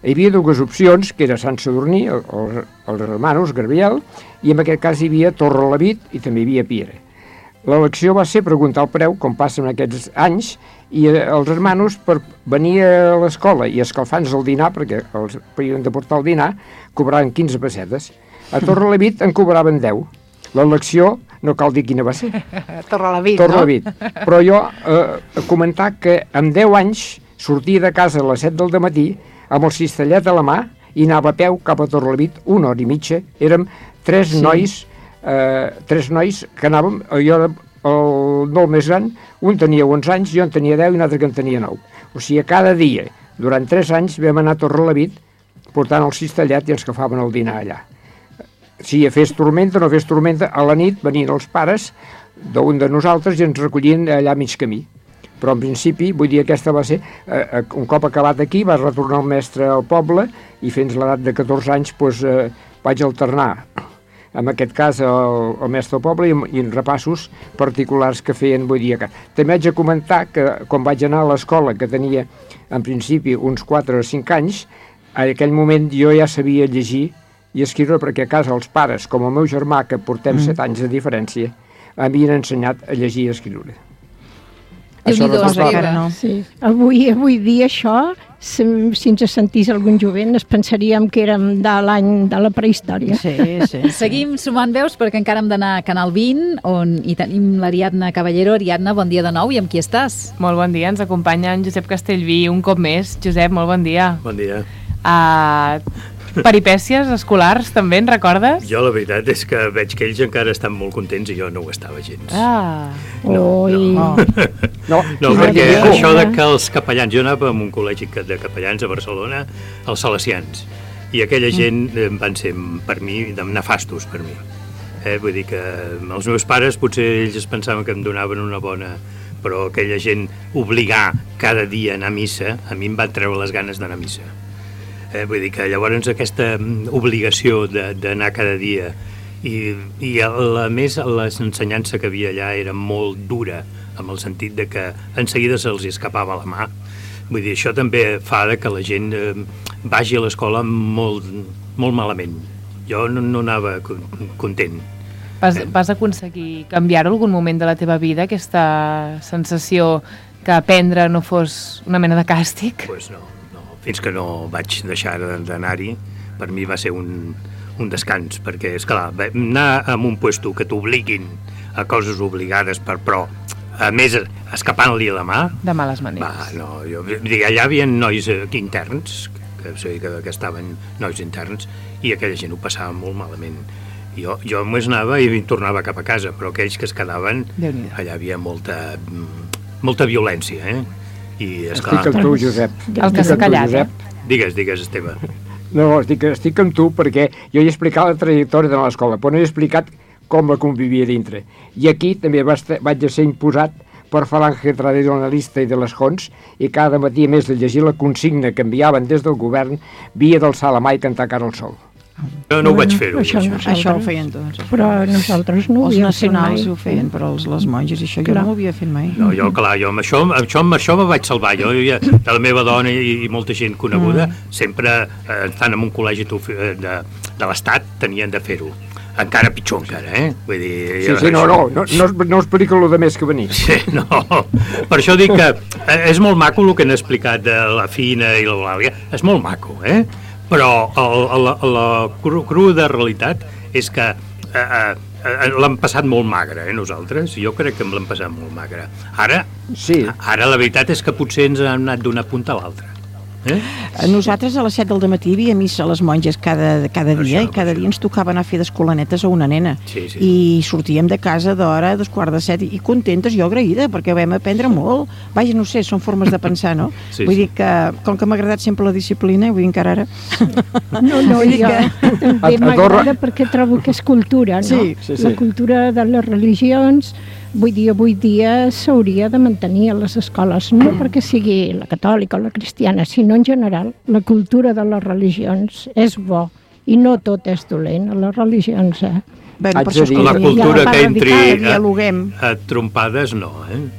Hi havia dues opcions, que era Sant Sadurní, els hermanos, Garbiel, i en aquest cas hi havia Torrelavit i també hi havia Piera. L'elecció va ser preguntar el preu, com passa en aquests anys, i els hermanos per venir a l'escola i escalfar-nos el dinar, perquè els havien de portar el dinar, cobraven 15 pessetes. A Torrelavit en cobraven 10. L'elecció, no cal dir quina va ser. Torrelavit, Torrelavit. Però jo comentar que amb 10 anys sortia de casa a les 7 del matí amb el cistellet a la mà i anava a peu cap a Torrelavit 1 hora i mitja. Érem 3 nois que anàvem, jo era el molt més gran, un tenia 11 anys, jo en tenia 10 i un altre que en tenia 9. O sigui, cada dia, durant 3 anys, vam anar a Torrelavit portant el cistellet i ens agafaven el dinar allà. Si fes tormenta o no fes tormenta, a la nit venien els pares d'un de nosaltres i ens recollien allà a mig camí. Però en principi, vull dir, aquesta va ser, un cop acabat aquí, va retornar el mestre al poble i fins l'edat de 14 anys vaig alternar, en aquest cas, el mestre del poble i en repassos particulars que feien, vull dir, també haig de comentar que quan vaig anar a l'escola, que tenia en principi uns 4 o 5 anys, en aquell moment jo ja sabia llegir i escriure, perquè a casa els pares, com el meu germà, que portem 7 anys de diferència, m'havien ensenyat a llegir i a escriure. Sí. Avui dia això, si ens sentís algun jovent, es pensaríem que érem de l'any de la prehistòria. Sí. Seguim sumant veus perquè encara hem d'anar a Canal 20, on hi tenim l'Ariadna Caballero. Ariadna, bon dia de nou, i amb qui estàs? Molt bon dia, ens acompanya en Josep Castellví un cop més. Josep, molt bon dia. Bon dia. Peripècies escolars, també, en recordes? Jo la veritat és que veig que ells encara estan molt contents i jo no ho estava gens. No, perquè això de que els capellans, jo anava en un col·legi de capellans a Barcelona, els salesians, i aquella gent van ser per mi nefastos per mi. Vull dir que els meus pares potser ells es pensaven que em donaven una bona, però aquella gent obligar cada dia a anar a missa, a mi em van treure les ganes d'anar a missa. Vull dir que llavors aquesta obligació d'anar cada dia i a més l'ensenyança que havia allà era molt dura, amb el sentit de que en seguida se'ls escapava la mà. Vull dir, això també fa que la gent vagi a l'escola molt malament. Jo no anava content. Vas aconseguir canviar-ho algun moment de la teva vida, aquesta sensació que aprendre no fos una mena de càstig? Pues no. Fins que no vaig deixar d'anar-hi, per mi va ser un descans, perquè, esclar, anar a un puesto que t'obliguin a coses obligades, però, a més, escapant-li a la mà... De males maneres. No, allà hi havia nois interns, que estaven nois interns, i aquella gent ho passava molt malament. Jo només anava i tornava cap a casa, però aquells que es quedaven, allà havia molta violència, Estic amb tu, Josep. El que s'ha callat. Digues, Esteve. No, estic amb tu perquè jo he explicat la trajectòria de l'escola, però no he explicat com la convivia dintre. I aquí també vaig ser imposat per Falange Tradicionalista i de les Jons, i cada matí, a més de llegir la consigna que enviaven des del govern, havia d'alçar la mà i cantar Cara al Sol. Jo no ho vaig fer-ho. Això ho feien tots. Però nosaltres no ho havíem fet mai. Els nacionals ho feien, però les monges, això jo no ho havia fet mai. No, jo amb això me vaig salvar. Jo, de la meva dona i molta gent coneguda, sempre estan en un col·legi de l'Estat, tenien de fer-ho. Encara pitjor, encara, Vull dir... Sí, no explica el de més que venir. Sí, no. Per això dic que és molt maco el que han explicat de la Fina i l'Eulàlia. És molt maco, però la cruda realitat és que l'hem passat molt magre, nosaltres. Jo crec que l'hem passat molt magre. Ara la veritat és que potser ens han anat d'una punta a l'altra. Nosaltres a les 7 del matí hi havia missa a les monges cada dia, i cada dia ens tocava anar a fer d'escolanetes a una nena. I sortíem de casa d'hora, a 6:45, i contentes, jo agraïda, perquè vam aprendre molt. Vaja, no sé, són formes de pensar, no? Vull dir que, com que m'ha agradat sempre la disciplina, vull dir encara ara... No, jo també m'agrada perquè trobo que és cultura, no? La cultura de les religions. Vull dir, avui dia s'hauria de mantenir a les escoles, no perquè sigui la catòlica o la cristiana, sinó en general. La cultura de les religions és bo, i no tot és dolent, a les religions, La cultura que entri a trompades, no,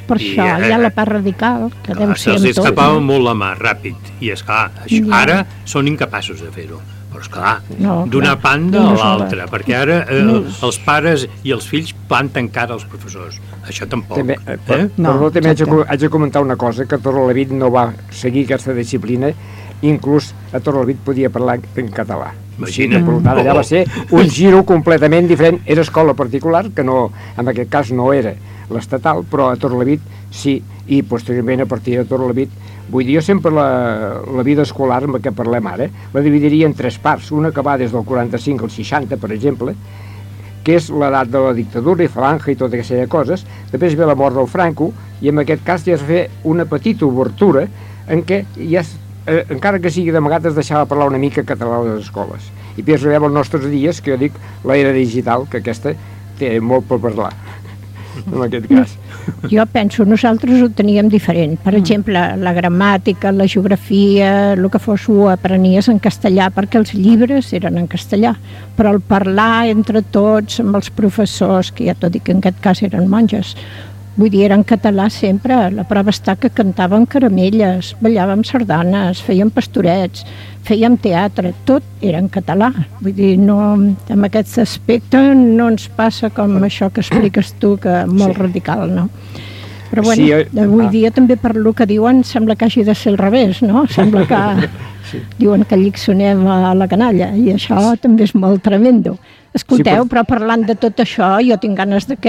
Per això hi ha la part radical, que deu ser se'ls amb tot. escapava molt la mà, ràpid, i esclar, ara són incapaços de fer-ho. Però esclar, d'una banda a l'altra, perquè ara els pares i els fills planten cara als professors. Això tampoc. També, també haig de comentar una cosa, que Torrelavit no va seguir aquesta disciplina, inclús a Torrelavit podia parlar en català. Imagina't. Per tant, allà va ser un giro completament diferent. Era escola particular, que no, en aquest cas no era l'estatal, però a Torrelavit sí, i posteriorment a partir de Torrelavit, vull dir, jo sempre la vida escolar amb què parlem ara, la dividiria en 3 parts, una que va des del 45 al 60, per exemple, que és l'edat de la dictadura i Falange i tota aquesta sèrie de coses, després ve la mort del Franco, i en aquest cas ja es fa una petita obertura en què ja encara que sigui d'amagat es deixava parlar una mica català a les escoles. I després arribem als nostres dies, que jo dic l'era digital, que aquesta té molt per parlar, en aquest cas. Jo penso, nosaltres ho teníem diferent. Per exemple, la gramàtica, la geografia, el que fos ho aprenies en castellà, perquè els llibres eren en castellà. Però el parlar entre tots, amb els professors, que ja t'ho dic que en aquest cas eren monges, vull dir, era en català sempre. La prova està que cantàvem caramelles, ballàvem sardanes, fèiem pastorets, fèiem teatre, tot era en català. Vull dir, no, en aquest aspecte no ens passa com això que expliques tu, que molt radical, no? Però bueno, avui dia també per lo que diuen sembla que hagi de ser al revés, no? Sembla que diuen que llixonem a la canalla, i això també és molt tremendo. Escolteu, però parlant de tot això, jo tinc ganes de que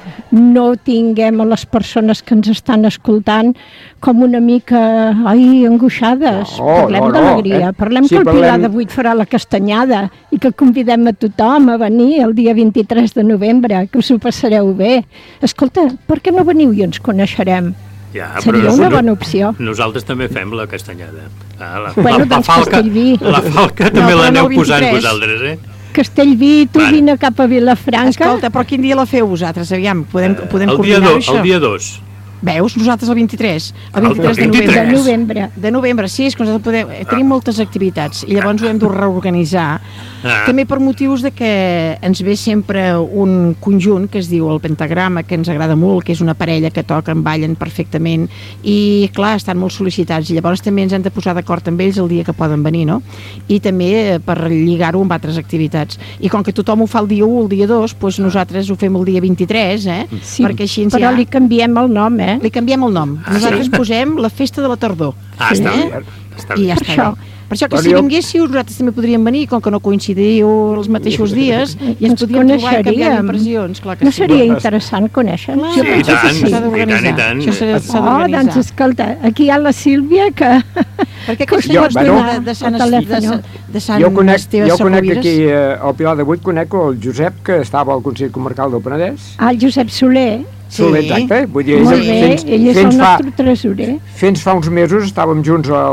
no tinguem a les persones que ens estan escoltant com una mica, angoixades. Parlem d'alegria, parlem que el Pilar de 8 farà la castanyada i que convidem a tothom a venir el dia 23 de novembre, que us ho passareu bé. Escolta, per què no veniu i ens coneixerem? Seria una bona opció. Nosaltres també fem la castanyada. Doncs Castellví. La falca també l'aneu posant vosaltres, Castellví, tu vine cap a Vilafranca. Escolta, però quin dia la feu vosaltres? Aviam, podem coordinar això? El dia 2. Veus? Nosaltres el 23. El 23 de novembre. De novembre, sí, és que nosaltres tenim moltes activitats i llavors ho hem de reorganitzar. També per motius de que ens ve sempre un conjunt que es diu el Pentagrama, que ens agrada molt, que és una parella que toquen, ballen perfectament i, clar, estan molt sol·licitats i llavors també ens hem de posar d'acord amb ells el dia que poden venir, no? I també per lligar-ho amb altres activitats. I com que tothom ho fa el dia 1 o el dia 2, doncs nosaltres ho fem el dia 23, Sí, però li canviem el nom, Li canviem el nom. Nosaltres posem la festa de la tardor. Està bé. I ja està bé. Per això que si vinguéssiu, nosaltres també podríem venir, com que no coincidiu els mateixos dies, i ens podríem trobar i canviar impressions. No seria interessant conèixer-nos? Sí, i tant. Doncs escolta, aquí hi ha la Sílvia que... Perquè aquests llocs de Sant Esteve Jo conec aquí, al Pilar de 8, conec el Josep, que estava al Consell Comarcal del Penedès. El Josep Soler. Soler, exacte. Vull dir, molt bé, ell és el nostre tresorer. Fins fa uns mesos estàvem junts a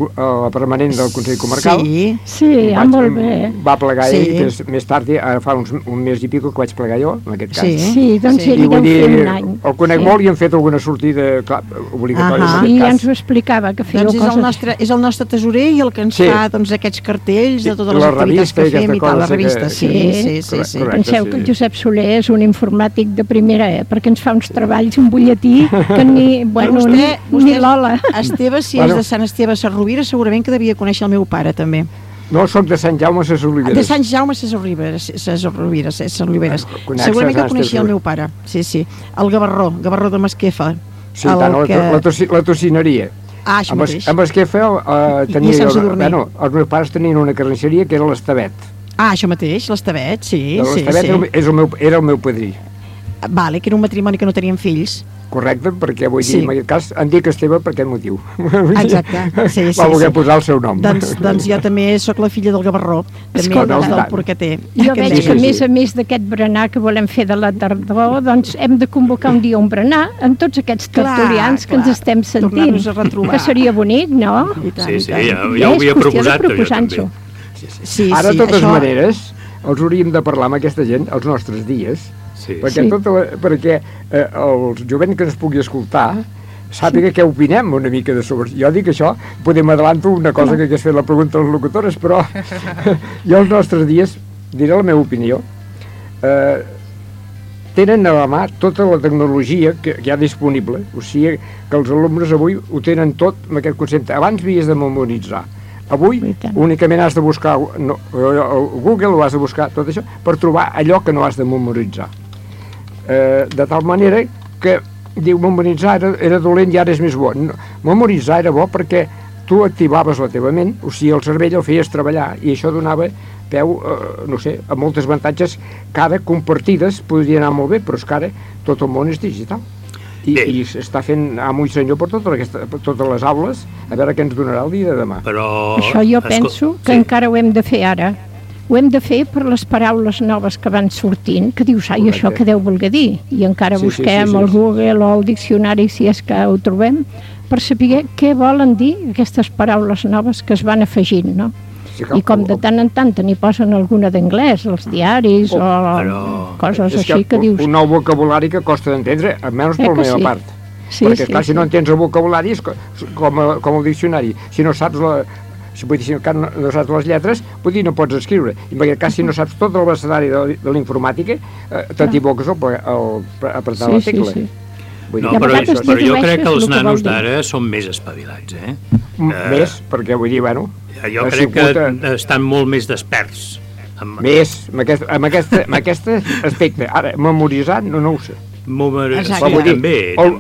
la permanent del Consell Comarcal. Sí, molt bé. Va plegar ell, més tard, fa un mes i pico que vaig plegar jo, en aquest cas. Sí, doncs ell deu fer un any. El conec molt i hem fet alguna sortida obligatòria. Sí, ja ens ho explicava, que fèieu coses. És el nostre tresorer i el que ens fa aquests cartells de totes les activitats que fem i tal, la revista. Sí. Penseu que el Josep Soler és un informàtic de primera, perquè ens fa uns treballs, un butlletí que ni l'Ola. Esteve, si és de Sant Esteve a Sarrovira, segurament que devia conèixer el meu pare també. No, soc de Sant Jaume a Oliveres. De Sant Jaume a Oliveres. Segurament que coneixia el meu pare. Sí. El Gavarró de Masquefa. Sí, la tocineria. Això mateix. A Masquefa tenia... Bueno, els meus pares tenien una carnisseria que era l'Estavet. Això mateix, l'Estavet, sí. L'Estavet era el meu padrí. Vale, que era un matrimoni que no tenien fills. Correcte, perquè vull dir, en aquest cas em dic Esteve per aquest motiu. Exacte, sí. Va voler posar el seu nom. Doncs jo també sóc la filla del Gavarró, també del Porcater. Jo veig que a més d'aquest berenar que volem fer de la tardor, doncs hem de convocar un dia un berenar amb tots aquests tertulians que ens estem sentint. Que seria bonic, no? Sí, ja ho havia proposat jo també. Ara, de totes maneres, els hauríem de parlar amb aquesta gent els nostres dies, perquè el jovent que ens pugui escoltar sàpiga què opinem una mica de sobre. Jo dic això, podem adelantar una cosa que hagués fet la pregunta a les locutores, però jo els nostres dies diré la meva opinió. tenen a la mà tota la tecnologia que hi ha disponible, o sigui que els alumnes avui ho tenen tot amb aquest concepte. Abans havies de memoritzar, avui únicament has de buscar Google, o has de buscar tot això per trobar allò que no has de memoritzar, de tal manera que diu memoritzar era dolent i ara és més bo. Memoritzar era bo perquè tu activaves la teva ment, o sigui el cervell el feies treballar i això donava peu, no sé, a moltes avantatges que ara compartides podria anar molt bé, però és que ara tot el món és digital i s'està fent amo i senyor per totes les aules, a veure què ens donarà el dia de demà. Això jo penso que encara ho hem de fer ara. Ho hem de fer per les paraules noves que van sortint, que dius, ai, això què deu voler dir? I encara busquem al Google o al diccionari, si és que ho trobem, per saber què volen dir aquestes paraules noves que es van afegint, no? I com de tant en tant n'hi posen alguna d'anglès, als diaris o coses així que dius... Un nou vocabulari que costa d'entendre, almenys per la meva part. Perquè, clar, si no entens el vocabulari és com el diccionari. Si no saps no saps les lletres, vull dir, no pots escriure. I en aquest cas, si no saps tot el abecedari de la informàtica, t'equivoques al apretar la tecla. No, però jo crec que els nanos d'ara són més espavilats, Més, perquè vull dir, bueno... Jo crec que estan molt més desperts. Més, amb aquest aspecte. Ara, memoritzar, no ho sé. Memoritzar també.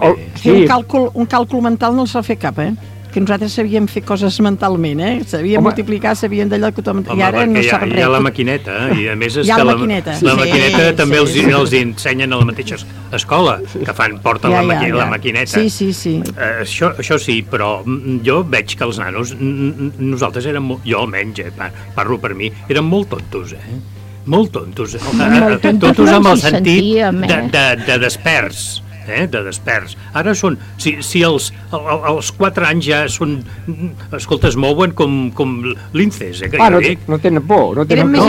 Un càlcul mental no el sap fer cap, que nosaltres sabíem fer coses mentalment, sabíem multiplicar, sabíem d'allò que tothom... I ara no saben res. Hi ha la maquineta, i a més és que la maquineta també els ensenyen a la mateixa escola, que porten la maquineta. Sí. Això sí, però jo veig que els nanos, nosaltres érem, jo almenys, parlo per mi, érem molt tontos, molt tontos. Tontos amb el sentit de desperts. De desperts. Ara són... Si els 4 anys ja són... Escolta, es mouen com linces, no tenen por.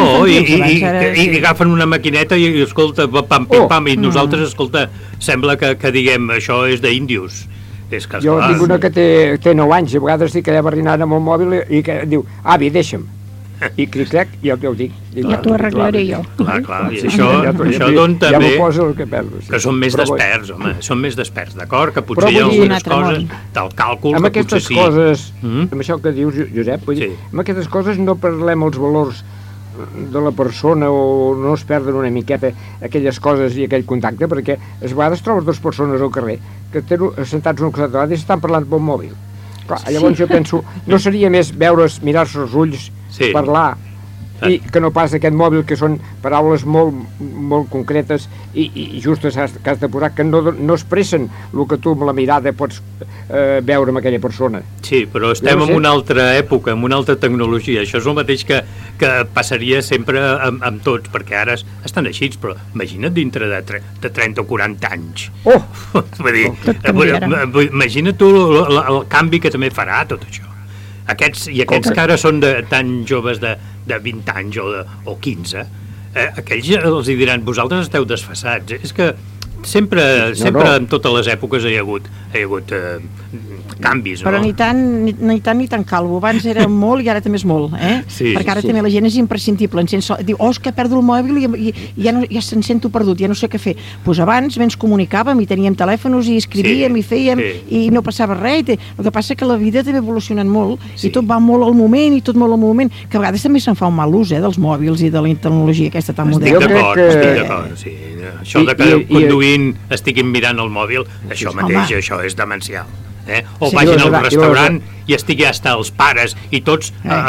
I agafen una maquineta i escolta, pam, i nosaltres, escolta, sembla que diguem, això és d'índios. Jo tinc una que té 9 anys, a vegades estic allà barrinant amb el mòbil i que diu, avi, deixa'm. I clic, ja ho dic. Ja t'ho arreglaré jo. Clar, i això don també que són més desperts, home, són més desperts, d'acord? Que potser hi ha algunes coses del càlcul que potser sí. Amb aquestes coses, amb això que dius, Josep, amb aquestes coses no parlem els valors de la persona o no es perden una miqueta aquelles coses i aquell contacte, perquè a vegades trobes 2 persones al carrer que sentats un costat de l'altre i estan parlant pel mòbil. Llavors jo penso, no seria més veure's, mirar-se els ulls, parlar, i que no pas aquest mòbil, que són paraules molt concretes i justes que has de posar, que no expressen el que tu amb la mirada pots veure amb aquella persona. Sí, però estem en una altra època, en una altra tecnologia. Això és el mateix que passaria sempre amb tots, perquè ara estan així, però imagina't dintre de 30 o 40 anys. Vull dir, imagina't tu el canvi que també farà tot això. Aquests que ara són tan joves de 20 anys o 15, aquells els diran, vosaltres esteu desfasats. És que sempre en totes les èpoques hi ha hagut canvis, no? Però ni tant calvo. Abans era molt i ara també és molt, perquè ara també la gent és imprescindible. Diu, és que perdo el mòbil i ja se'n sento perdut, ja no sé què fer. Doncs abans ens comunicàvem i teníem telèfons i escrivíem i fèiem i no passava res. El que passa és que la vida també ha evolucionat molt i tot va molt al moment i tot molt al moment, que a vegades també se'n fa un mal ús dels mòbils i de la tecnologia aquesta tan moderna. Estic d'acord, sí. Això de que conduint estiguin mirant el mòbil, això mateix, això és demencial. O vagin al restaurant i estigui hasta els pares i tots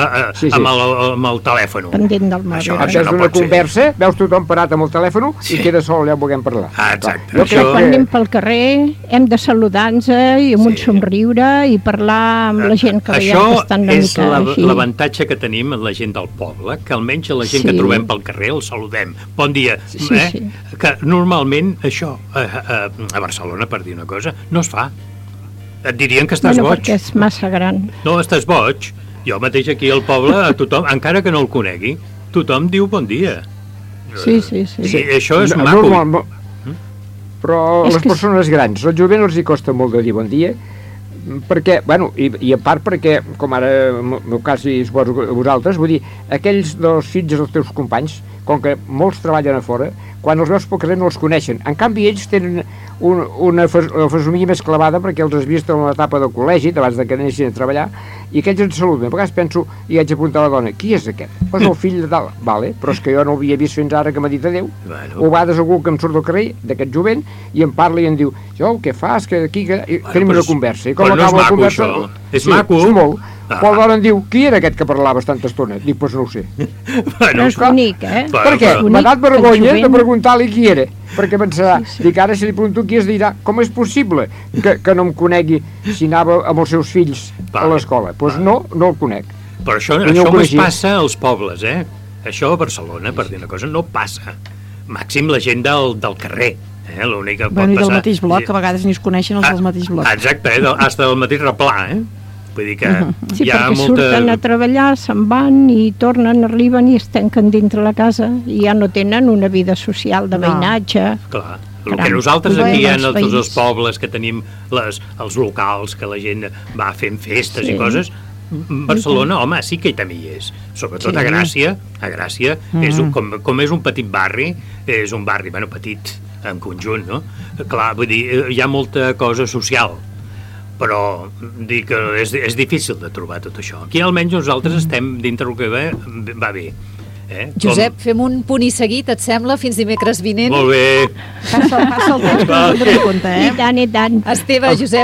amb el telèfon. Pendent del mòbil. Això no pot ser. Conversa, veus tothom parat amb el telèfon i queda sol allà on vulguem parlar. Exacte. Quan anem pel carrer hem de saludar-nos i amb un somriure i parlar amb la gent que veiem que estan una mica així. Això és l'avantatge que tenim amb la gent del poble, que almenys la gent que trobem pel carrer el saludem. Bon dia. Que normalment això a Barcelona, per dir una cosa, no es fa. Et dirien que estàs boig. Perquè és massa gran. No, estàs boig. Jo mateix aquí al poble, a tothom, encara que no el conegui, tothom diu bon dia. Sí. I això és maco. Però les persones grans, als jovents els hi costa molt de dir bon dia, perquè, bueno, i a part perquè, com ara en el meu cas i suposo vosaltres, vull dir, aquells dels fills dels teus companys, com que molts treballen a fora, quan els veus pel carrer no els coneixen. En canvi, ells tenen una fesomia més clavada perquè els has vist en l'etapa del col·legi, abans de que anessin a treballar, i aquells ens saluden. A vegades penso, i haig de preguntar a la dona, qui és aquest? És el fill de tal. Vale, però és que jo no l'havia vist fins ara que m'ha dit adéu. O a vegades algú que em surt del carrer, d'aquest jovent, i em parla i em diu, jo, què fas? Que aquí tenim una conversa. I com acaba la conversa... És maco. És molt. Però la dona em diu, qui era aquest que parlava tanta estona? Dic, doncs no ho sé. Però és bonic, eh? Per què? M'ha dat vergonya de preguntar-li qui era. Perquè pensarà, dic, ara si li pregunto qui es dirà, com és possible que no em conegui si anava amb els seus fills a l'escola? Doncs no el conec. Però això només passa als pobles, eh? Això a Barcelona, per dir una cosa, no passa. Màxim la gent del carrer. L'únic que pot passar... I del mateix bloc, que a vegades ni es coneixen els del mateix bloc. Exacte, fins del mateix replà, Vull dir que sí, hi ha perquè surten a treballar, se'n van i tornen, arriben i es tanquen dintre la casa i ja no tenen una vida social de veïnatge. Clar, el que nosaltres aquí en tots els pobles que tenim els locals, que la gent va fent festes i coses, Barcelona, home, sí que també hi és. Sobretot a Gràcia, com és un petit barri, és un barri, petit, en conjunt, no? Clar, vull dir, hi ha molta cosa social, però dic que és difícil de trobar tot això. Aquí almenys nosaltres estem dintre el que va bé. Josep, fem un punt i seguit, et sembla? Fins dimecres vinent. Molt bé. Passa el temps que no te'n compte, I tant. Esteve, Josep,